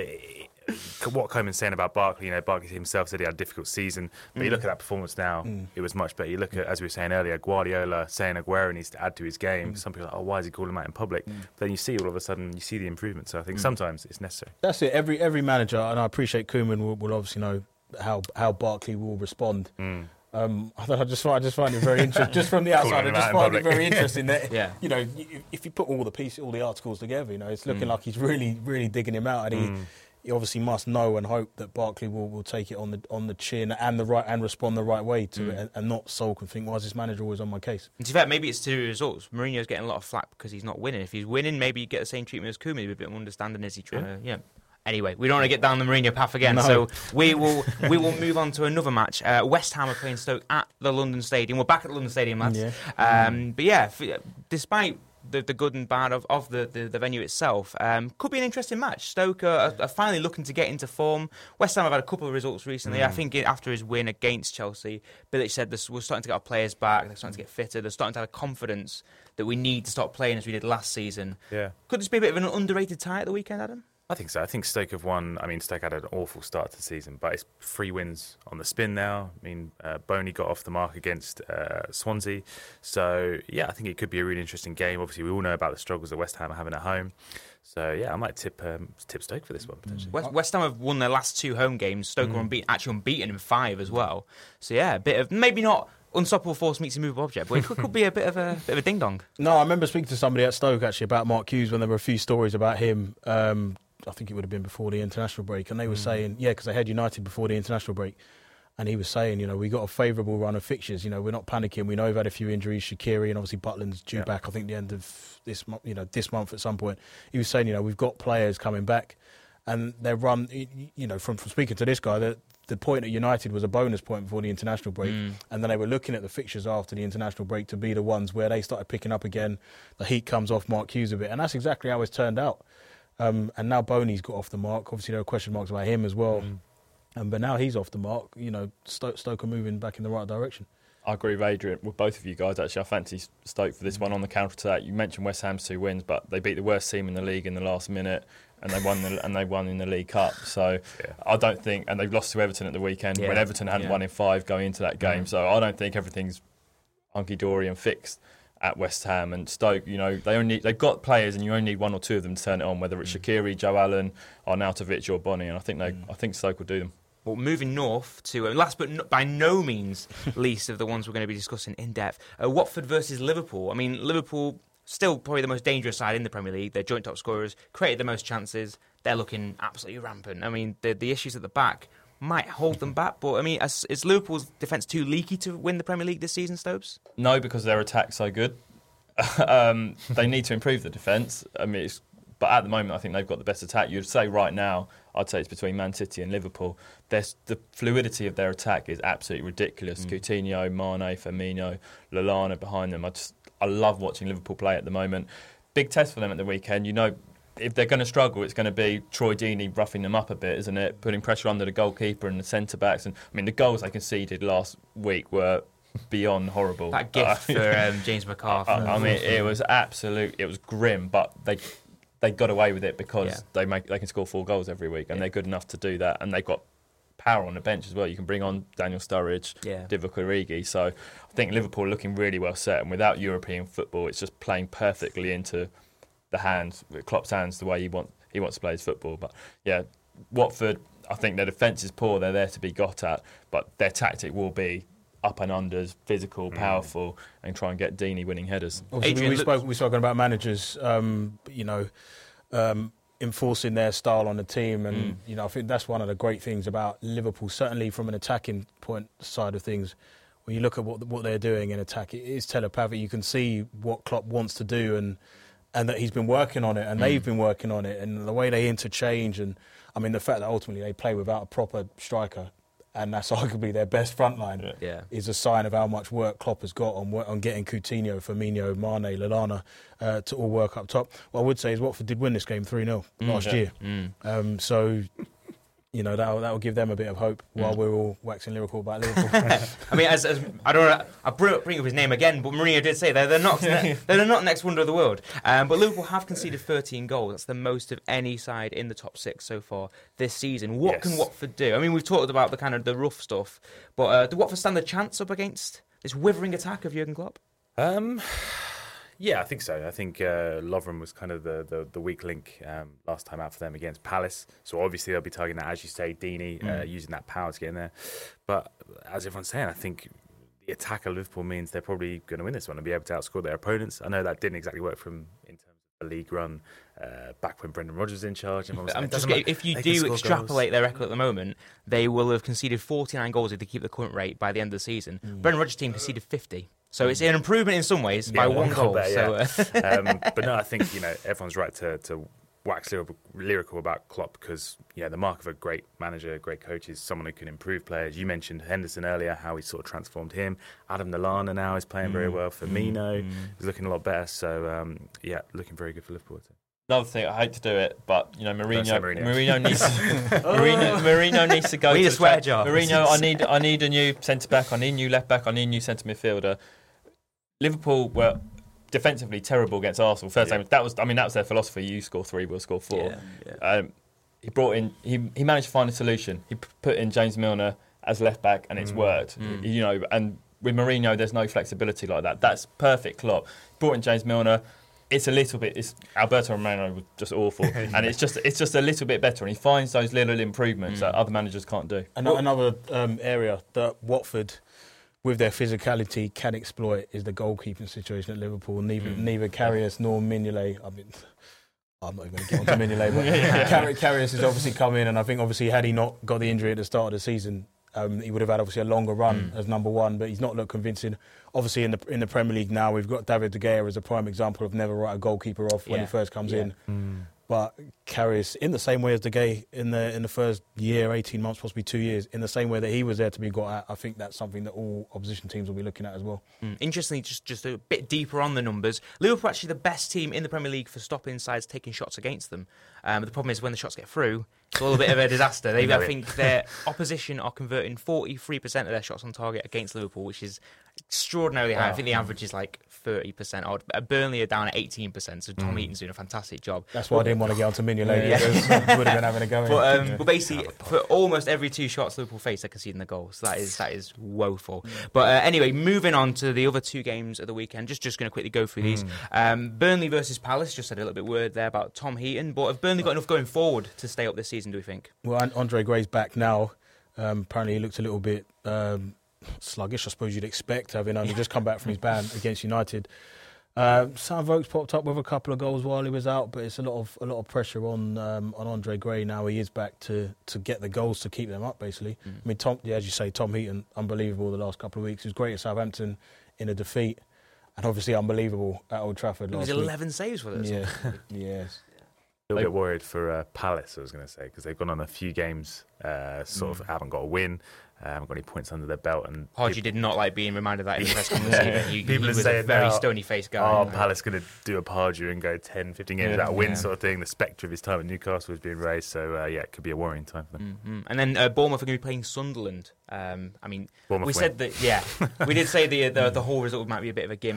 What Koeman's saying about Barkley, you know, Barkley himself said he had a difficult season, but mm. you look at that performance now, mm. it was much better. You look at, as we were saying earlier, Guardiola saying Aguero needs to add to his game. Mm. Some people are like, oh, why is he calling him out in public? Mm. But then you see all of a sudden, you see the improvement. So I think mm. sometimes it's necessary. That's it. Every every manager, and I appreciate Koeman will, will obviously know how how Barkley will respond. Mm. Um, I just find I just find it very interesting. Just from the outside, I just find it very interesting that yeah. you know, if you put all the pieces, all the articles together, you know, it's looking mm. like he's really really digging him out, and he. Mm. He obviously must know and hope that Barkley will, will take it on the on the chin and the right and respond the right way to mm. it, and, and not sulk and think, why is this manager always on my case? And to be fair, maybe it's to do with results. Mourinho's getting a lot of flack because he's not winning. If he's winning, maybe you get the same treatment as Koeman with a bit more understanding. Is he trying yeah. to, yeah. Anyway, we don't want to get down the Mourinho path again, no. so we will we will move on to another match. Uh, West Ham are playing Stoke at the London Stadium. We're back at the London Stadium, lads. Yeah. Um, mm. But yeah, f- despite The, the good and bad of, of the, the, the venue itself. Um, could be an interesting match. Stoke are, are finally looking to get into form. West Ham have had a couple of results recently. Mm. I think after his win against Chelsea, Bilic said this, we're starting to get our players back, they're starting to get fitter, they're starting to have a confidence that we need to start playing as we did last season. Yeah. Could this be a bit of an underrated tie at the weekend, Adam? I think so. I think Stoke have won. I mean, Stoke had an awful start to the season, but it's three wins on the spin now. I mean, uh, Boney got off the mark against uh, Swansea. So, yeah, I think it could be a really interesting game. Obviously, we all know about the struggles that West Ham are having at home. So, yeah, I might tip um, tip Stoke for this one, potentially. West, West Ham have won their last two home games. Stoke mm. are unbeaten, actually unbeaten in five as well. So, yeah, a bit of, maybe not unstoppable force meets immovable object, but it could, could be a bit of a bit of a ding-dong. No, I remember speaking to somebody at Stoke, actually, about Mark Hughes when there were a few stories about him. Um, I think it would have been before the international break, and they were mm. saying, yeah, because they had United before the international break, and he was saying, you know, we got a favourable run of fixtures. You know, we're not panicking. We know we've had a few injuries. Shaqiri and obviously Butland's due yeah. back. I think the end of this month, you know, this month at some point. He was saying, you know, we've got players coming back, and their run, you know, from, from speaking to this guy, that the point at United was a bonus point before the international break, mm. and then they were looking at the fixtures after the international break to be the ones where they started picking up again. The heat comes off Mark Hughes a bit, and that's exactly how it's turned out. Um, and now Boney's got off the mark. Obviously, there are question marks about him as well. Mm. Um, but now he's off the mark. You know, Stoke, Stoke are moving back in the right direction. I agree with Adrian, with both of you guys, actually. I fancy Stoke for this mm. one on the counter-attack. You mentioned West Ham's two wins, but they beat the worst team in the league in the last minute, and they won the, and they won in the League Cup. So yeah. I don't think... And they've lost to Everton at the weekend, yeah. when Everton hadn't yeah. won in five going into that game. Mm. So I don't think everything's hunky-dory and fixed at West Ham. And Stoke, you know, they only they've got players, and you only need one or two of them to turn it on, whether it's mm. Shaqiri, Joe Allen, Arnautovic or Bonny, and I think they, mm. I think Stoke will do them. Well, moving north to, uh, last but no, by no means least of the ones we're going to be discussing in depth, uh, Watford versus Liverpool. I mean, Liverpool, still probably the most dangerous side in the Premier League. They're joint top scorers, created the most chances. They're looking absolutely rampant. I mean, the, the issues at the back might hold them back, but I mean, is, is Liverpool's defence too leaky to win the Premier League this season, Stopes? No, because their attack's so good. um, they need to improve the defence. I mean, it's, but at the moment, I think they've got the best attack. You'd say right now, I'd say it's between Man City and Liverpool. There's, the fluidity of their attack is absolutely ridiculous. Mm. Coutinho, Mane, Firmino, Lallana behind them. I just, I love watching Liverpool play at the moment. Big test for them at the weekend. You know, if they're going to struggle, it's going to be Troy Deeney roughing them up a bit, isn't it? Putting pressure under the goalkeeper and the centre backs. And I mean, the goals they conceded last week were beyond horrible. That gift uh, for um, James McCarthy. I, I mean, it was absolute. It was grim, but they. they got away with it because Yeah. they make they can score four goals every week, and Yeah. they're good enough to do that, and they've got power on the bench as well. You can bring on Daniel Sturridge, Yeah. Divock Origi. So I think Liverpool are looking really well set, and without European football, it's just playing perfectly into the hands, Klopp's hands, the way he want he wants to play his football. But yeah, Watford, I think their defence is poor. They're there to be got at, but their tactic will be up and unders, physical, powerful, and try and get Deeney winning headers. Obviously, Adrian, we look- spoke. We spoken about managers. Um, you know, um, enforcing their style on the team, and Mm. you know, I think that's one of the great things about Liverpool. Certainly, from an attacking point side of things, when you look at what what they're doing in attack, it is telepathic. You can see what Klopp wants to do, and and that he's been working on it, and Mm. they've been working on it, and the way they interchange, and I mean, the fact that ultimately they play without a proper striker, and that's arguably their best front line, Yeah. Yeah. is a sign of how much work Klopp has got on work, on getting Coutinho, Firmino, Mane, Lallana uh, to all work up top. What I would say is Watford did win this game three nil last yeah. year. Mm. Um, so, you know, that that will give them a bit of hope while Mm. we're all waxing lyrical about Liverpool. I mean, as, as I don't know, I bring, bring up his name again, but Mourinho did say they're, they're not they're not next wonder of the world. Um, but Liverpool have conceded thirteen goals. That's the most of any side in the top six so far this season. What Yes. can Watford do? I mean, we've talked about the kind of the rough stuff, but uh, do Watford stand a chance up against this withering attack of Jurgen Klopp? Um, yeah, I think so. I think uh, Lovren was kind of the, the, the weak link um, last time out for them against Palace. So obviously they'll be targeting that, as you say, Deeney, uh, using that power to get in there. But as everyone's saying, I think the attack of Liverpool means they're probably going to win this one and be able to outscore their opponents. I know that didn't exactly work from in terms of the league run uh, back when Brendan Rodgers was in charge. And I'm just, if you do extrapolate their record at the moment, they will have conceded forty-nine goals if they keep the current rate by the end of the season. Mm. Brendan Rodgers' team conceded fifty. So it's an improvement in some ways by Yeah, one one goal. goal better, So, uh, um, but no, I think you know everyone's right to, to wax lyrical, lyrical about Klopp because yeah, the mark of a great manager, a great coach is someone who can improve players. You mentioned Henderson earlier, how he sort of transformed him. Adam Lallana now is playing very well. Firmino is looking a lot better. So um, yeah, looking very good for Liverpool. Another thing, I hate to do it, but you know, Mourinho, say Mourinho. Mourinho needs, Mourinho, Mourinho needs to go. We need to a swear tra- jar. Mourinho, I need, I need a new centre back. I need a new left back. I need a new centre midfielder. Liverpool were defensively terrible against Arsenal. First Yeah. time, that was, I mean, that was their philosophy. You score three, we'll score four. yeah, yeah. Um, he brought in, he he managed to find a solution. He p- put in James Milner as left back, and it's worked. Mm. You know, and with Mourinho, there's no flexibility like that. That's perfect. Klopp brought in James Milner. It's a little bit. It's Alberto Romano was just awful, and it's just it's just a little bit better. And he finds those little improvements Mm. that other managers can't do. Ano- Another um, area that Watford, with their physicality, can exploit is the goalkeeping situation at Liverpool. Neither, Mm. neither Karius nor Mignolet. I mean, I'm not even going to get on to Mignolet, but Kar- Karius has obviously come in, and I think obviously had he not got the injury at the start of the season, um, he would have had obviously a longer run Mm. as number one. But he's not looked convincing. Obviously in the in the Premier League now, we've got David De Gea as a prime example of never write a goalkeeper off when Yeah. he first comes Yeah. in. But Karius, in the same way as De Gea in the in the first year, eighteen months, possibly two years, in the same way that he was there to be got at, I think that's something that all opposition teams will be looking at as well. Mm. Interestingly, just, just a bit deeper on the numbers, Liverpool are actually the best team in the Premier League for stopping sides taking shots against them. Um, the problem is when the shots get through, it's all a bit of a disaster. They, I think their opposition are converting forty-three percent of their shots on target against Liverpool, which is extraordinarily high. I think the average is like thirty percent odd. Burnley are down at eighteen percent, so Tom Heaton's doing a fantastic job. That's why I didn't want to get onto Mignolet. Yeah. Because would have been having a go. in. But, um, but basically, for almost every two shots Liverpool face, they're conceding the goal. So that is that is woeful. But uh, anyway, moving on to the other two games of the weekend. Just just going to quickly go through these. Um, Burnley versus Palace. Just said a little bit word there about Tom Heaton. But have Burnley got enough going forward to stay up this season? Do we think? Well, An- Andre Gray's back now. Um, apparently, he looked a little bit um, sluggish, I suppose you'd expect, having only just come back from his ban against United. Uh, Sam Vokes popped up with a couple of goals while he was out, but it's a lot of a lot of pressure on um, on Andre Gray now. He is back to, to get the goals to keep them up, basically. Mm. I mean, Tom, yeah, as you say, Tom Heaton, unbelievable the last couple of weeks. He was great at Southampton in a defeat, and obviously unbelievable at Old Trafford It was last week. eleven saves with us. Yeah, yes. A little They- bit worried for uh, Palace, I was going to say, because they've gone on a few games, uh, sort of haven't got a win, uh, haven't got any points under their belt. And Pardew did not like being reminded of that in the press conference Yeah. either. He, People he are was a saying very now, stony-faced guy. Oh, Like, Palace going to do a Pardew and go ten, fifteen games Yeah. without a win Yeah. sort of thing. The spectre of his time at Newcastle was being raised. So, uh, yeah, it could be a worrying time for them. Mhm. And then uh, Bournemouth are going to be playing Sunderland. Um, I mean, Bournemouth we win. said that, yeah, we did say the, the the whole result might be a bit of a gimme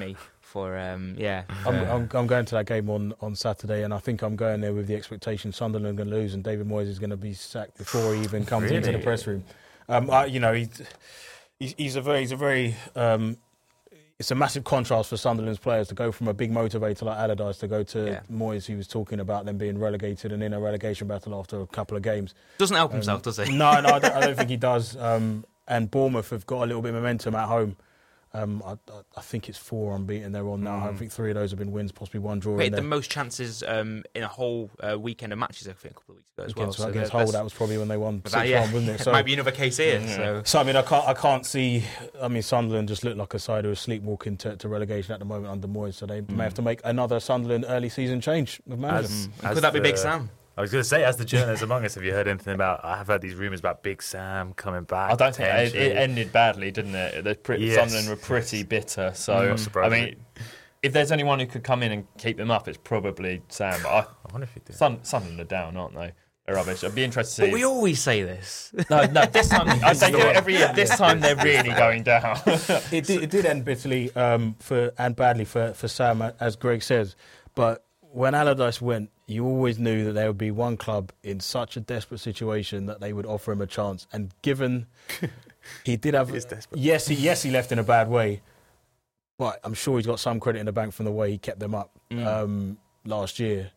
for um, yeah. I'm, for- I'm, I'm going to that game on, on Saturday, and I think I'm going there with the expectation Sunderland are going to lose, and David Moyes is going to be sacked before he even comes Really? into the press room. Um, I, you know, he's, he's he's a very he's a very um, it's a massive contrast for Sunderland's players to go from a big motivator like Allardyce to go to Yeah. Moyes, who was talking about them being relegated and in a relegation battle after a couple of games. doesn't help Um, himself, does he? No, no, I don't, I don't think he does. Um, and Bournemouth have got a little bit of momentum at home. Um, I, I, I think it's four unbeaten they're on now. I think three of those have been wins, possibly one draw. Created in the there. most chances um, in a whole uh, weekend of matches, I think, a couple of weeks ago as well. Against, So against that- Hull, that's- that was probably when they won but six that, yeah, one, wasn't it? it So, might be another case here. Yeah. So so I mean, I can't, I can't see. I mean, Sunderland just look like a side who are sleepwalking to, to relegation at the moment under Moyes, so they may have to make another Sunderland early season change with manager. As- could as that be Big the- Sam? I was going to say, as the journalists among us, have you heard anything about? I have heard these rumours about Big Sam coming back. I don't think it, it potentially. ended badly, didn't it? The pretty, Yes. Sunderland were pretty bitter. So Not I surprising. mean, if there's anyone who could come in and keep them up, it's probably Sam. But I, I wonder if he did. Sun, Sunderland are down, aren't they? They're rubbish. I'd be interested to But see. we always say this. No, no. This time, I say do it every year. This time they're really going down. It did, it did end bitterly um, for and badly for, for Sam, as Greg says. But when Allardyce went, you always knew that there would be one club in such a desperate situation that they would offer him a chance. And given he did have, He is desperate. yes, he yes he left in a bad way, but I'm sure he's got some credit in the bank from the way he kept them up Mm. um, last year.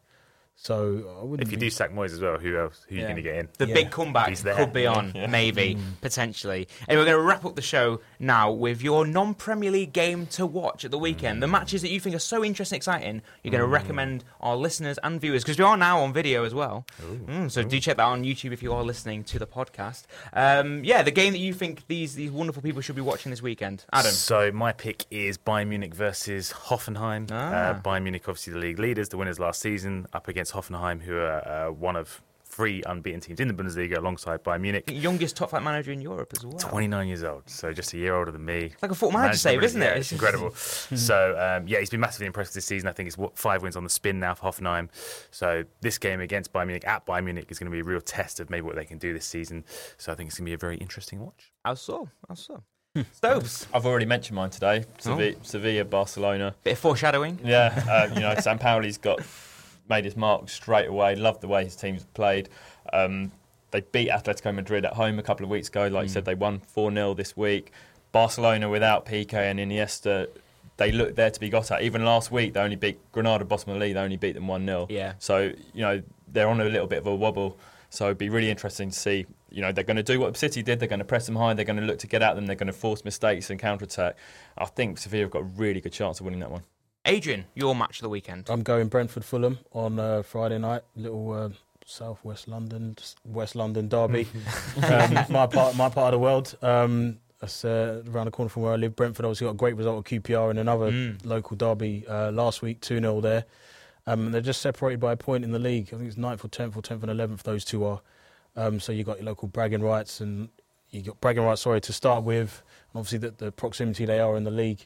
So I wouldn't If you be- do sack Moyes as well, who else? Who are you Yeah. going to get in? The Yeah. big comeback He's there. could be on, Yeah. maybe, potentially. And we're going to wrap up the show now with your non-Premier League game to watch at the weekend. The matches that you think are so interesting, exciting, you're going to recommend our listeners and viewers, because we are now on video as well. Mm, so do check that on YouTube if you are listening to the podcast. Um, yeah, the game that you think these these wonderful people should be watching this weekend. Adam. So my pick is Bayern Munich versus Hoffenheim. Ah. Uh, Bayern Munich, obviously the league leaders, the winners last season, up against Hoffenheim, who are uh, one of three unbeaten teams in the Bundesliga alongside Bayern Munich. Youngest top flight manager in Europe as well. twenty-nine years old, so just a year older than me. It's like a football manager save, isn't it? Yeah, it's incredible. So, um, yeah, he's been massively impressive this season. I think it's what, five wins on the spin now for Hoffenheim. So this game against Bayern Munich at Bayern Munich is going to be a real test of maybe what they can do this season. So I think it's going to be a very interesting watch. How so? How so? Stokes. I've already mentioned mine today. Sevilla, Oh. Sevilla Barcelona. Bit of foreshadowing. Yeah, uh, you know, Sam Pauli's got made his mark straight away. Loved the way his team's played. Um, they beat Atletico Madrid at home a couple of weeks ago. Like you said, they won four nil this week. Barcelona without P K and Iniesta, they look there to be got at. Even last week, they only beat Granada, bottom of the league. They only beat them one nil. Yeah. So, you know, they're on a little bit of a wobble. So it'd be really interesting to see. You know, they're going to do what City did. They're going to press them high. They're going to look to get at them. They're going to force mistakes and counter-attack. I think Sevilla have got a really good chance of winning that one. Adrian, your match of the weekend. I'm going Brentford Fulham on uh, Friday night. Little uh, South West London, West London derby. um, my part, my part of the world. Um, that's uh, around the corner from where I live. Brentford obviously got a great result at Q P R in another Mm. local derby uh, last week, two nil there. Um, they're just separated by a point in the league. I think it's ninth or tenth or tenth and eleventh. Those two are. Um, so you got your local bragging rights, and you got bragging rights. Sorry to start with, and obviously the, the proximity they are in the league.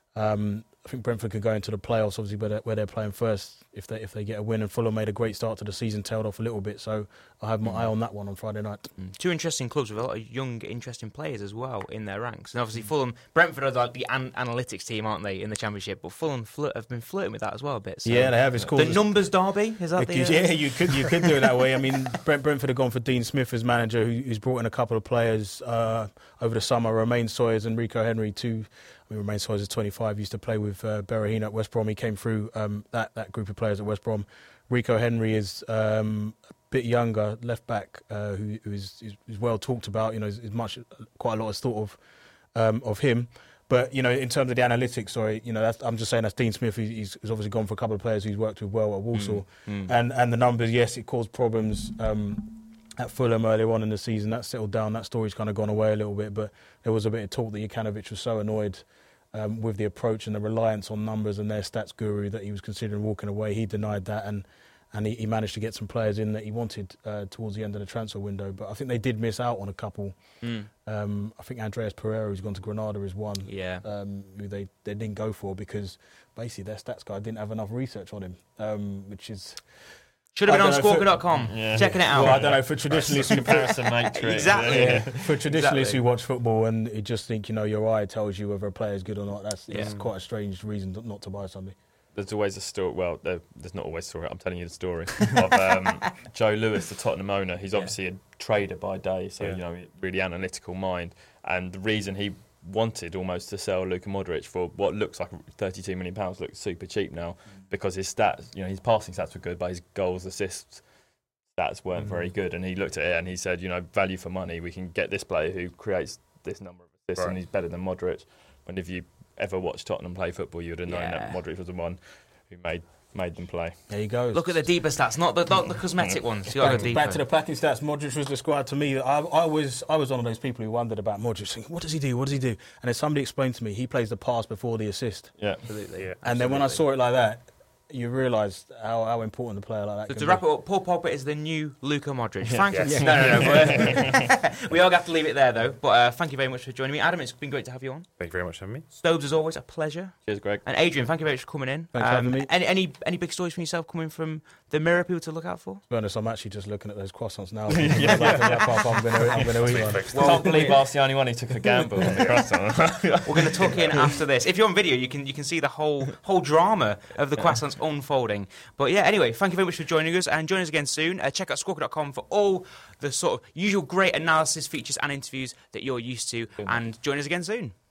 Um, I think Brentford could go into the playoffs, obviously, where they're, where they're playing first if they if they get a win. And Fulham made a great start to the season, tailed off a little bit. So I have my eye on that one on Friday night. Two interesting clubs with a lot of young, interesting players as well in their ranks. And obviously, Fulham, Brentford are like the an- analytics team, aren't they, in the Championship? But Fulham flirt, have been flirting with that as well a bit. So. Yeah, they have. It's called The numbers derby, is that the? Uh, yeah, you could you could do it that way. I mean, Brent, Brentford have gone for Dean Smith as manager, who, who's brought in a couple of players uh, over the summer. Romain Sawyers and Rico Henry, two. I mean, Romain Sawyers is twenty-five. Used to play with uh, Berahino at West Brom. He came through um, that that group of players at West Brom. Rico Henry is um, a bit younger, left back, uh, who, who is, is, is well talked about. You know, is, is much quite a lot is thought of um, of him. But you know, in terms of the analytics, sorry, you know, that's, I'm just saying that's Dean Smith. He's, he's obviously gone for a couple of players he's worked with well at Walsall, Mm, mm. and and the numbers, yes, it caused problems um, at Fulham earlier on in the season. That settled down. That story's kind of gone away a little bit, but there was a bit of talk that Jokanovic was so annoyed um, with the approach and the reliance on numbers and their stats guru that he was considering walking away. He denied that, and and he, he managed to get some players in that he wanted uh, towards the end of the transfer window. But I think they did miss out on a couple. Mm. Um, I think Andreas Pereira, who's gone to Granada, is one Yeah. um, who they, they didn't go for because basically their stats guy didn't have enough research on him, um, which is Should have been I on don't know, Squawka dot com, Yeah. checking it out. Well, I don't know, for traditionalists who Comparison matrix. Exactly. Yeah. for traditionalists Exactly. who watch football and you just think, you know, your eye tells you whether a player is good or not, that's, that's Yeah. quite a strange reason to- not to buy somebody. There's always a story. Well, there, there's not always a story. I'm telling you the story of um, Joe Lewis, the Tottenham owner. He's obviously a trader by day, so Yeah. you know, really analytical mind. And the reason he wanted almost to sell Luka Modric for what looks like thirty-two million pounds looks super cheap now, because his stats, you know, his passing stats were good, but his goals, assists stats weren't Mm-hmm. very good. And he looked at it and he said, you know, value for money, we can get this player who creates this number of assists, Right. and he's better than Modric. And if you ever watched Tottenham play football, you would have known Yeah. that Modric was the one who made made them play. There you go. Look at the deeper stats, not the, not the cosmetic ones. You got to Back, go deeper. back to the packing stats, Modric was described to me. I, I was I was one of those people who wondered about Modric, thinking, what does he do? What does he do? And then somebody explained to me he plays the pass before the assist. Yeah. Absolutely. Yeah. And then when I saw it like that, you realise how, how important a player like that So can to be. wrap it up, Paul Pogba is the new Luka Modric. Thank you. Yes. No, no, no. But, we all have to leave it there, though. But uh, thank you very much for joining me. Adam, it's been great to have you on. Thank you very much for having me. Stobes, as always, a pleasure. Cheers, Greg. And Adrian, thank you very much for coming in. Thanks for having me. Any, any any big stories from yourself coming from the Mirror people to look out for? To be honest, I'm actually just looking at those croissants now. yeah, I'm going to I'm going to eat one. I can't believe I was the only one who took a gamble on the croissant. We're going to talk in after this. If you're on video, you can you can see the whole whole drama of the croissants unfolding. But yeah, anyway, thank you very much for joining us, and join us again soon. Uh, check out Squawka dot com for all the sort of usual great analysis, features, and interviews that you're used to, and join us again soon.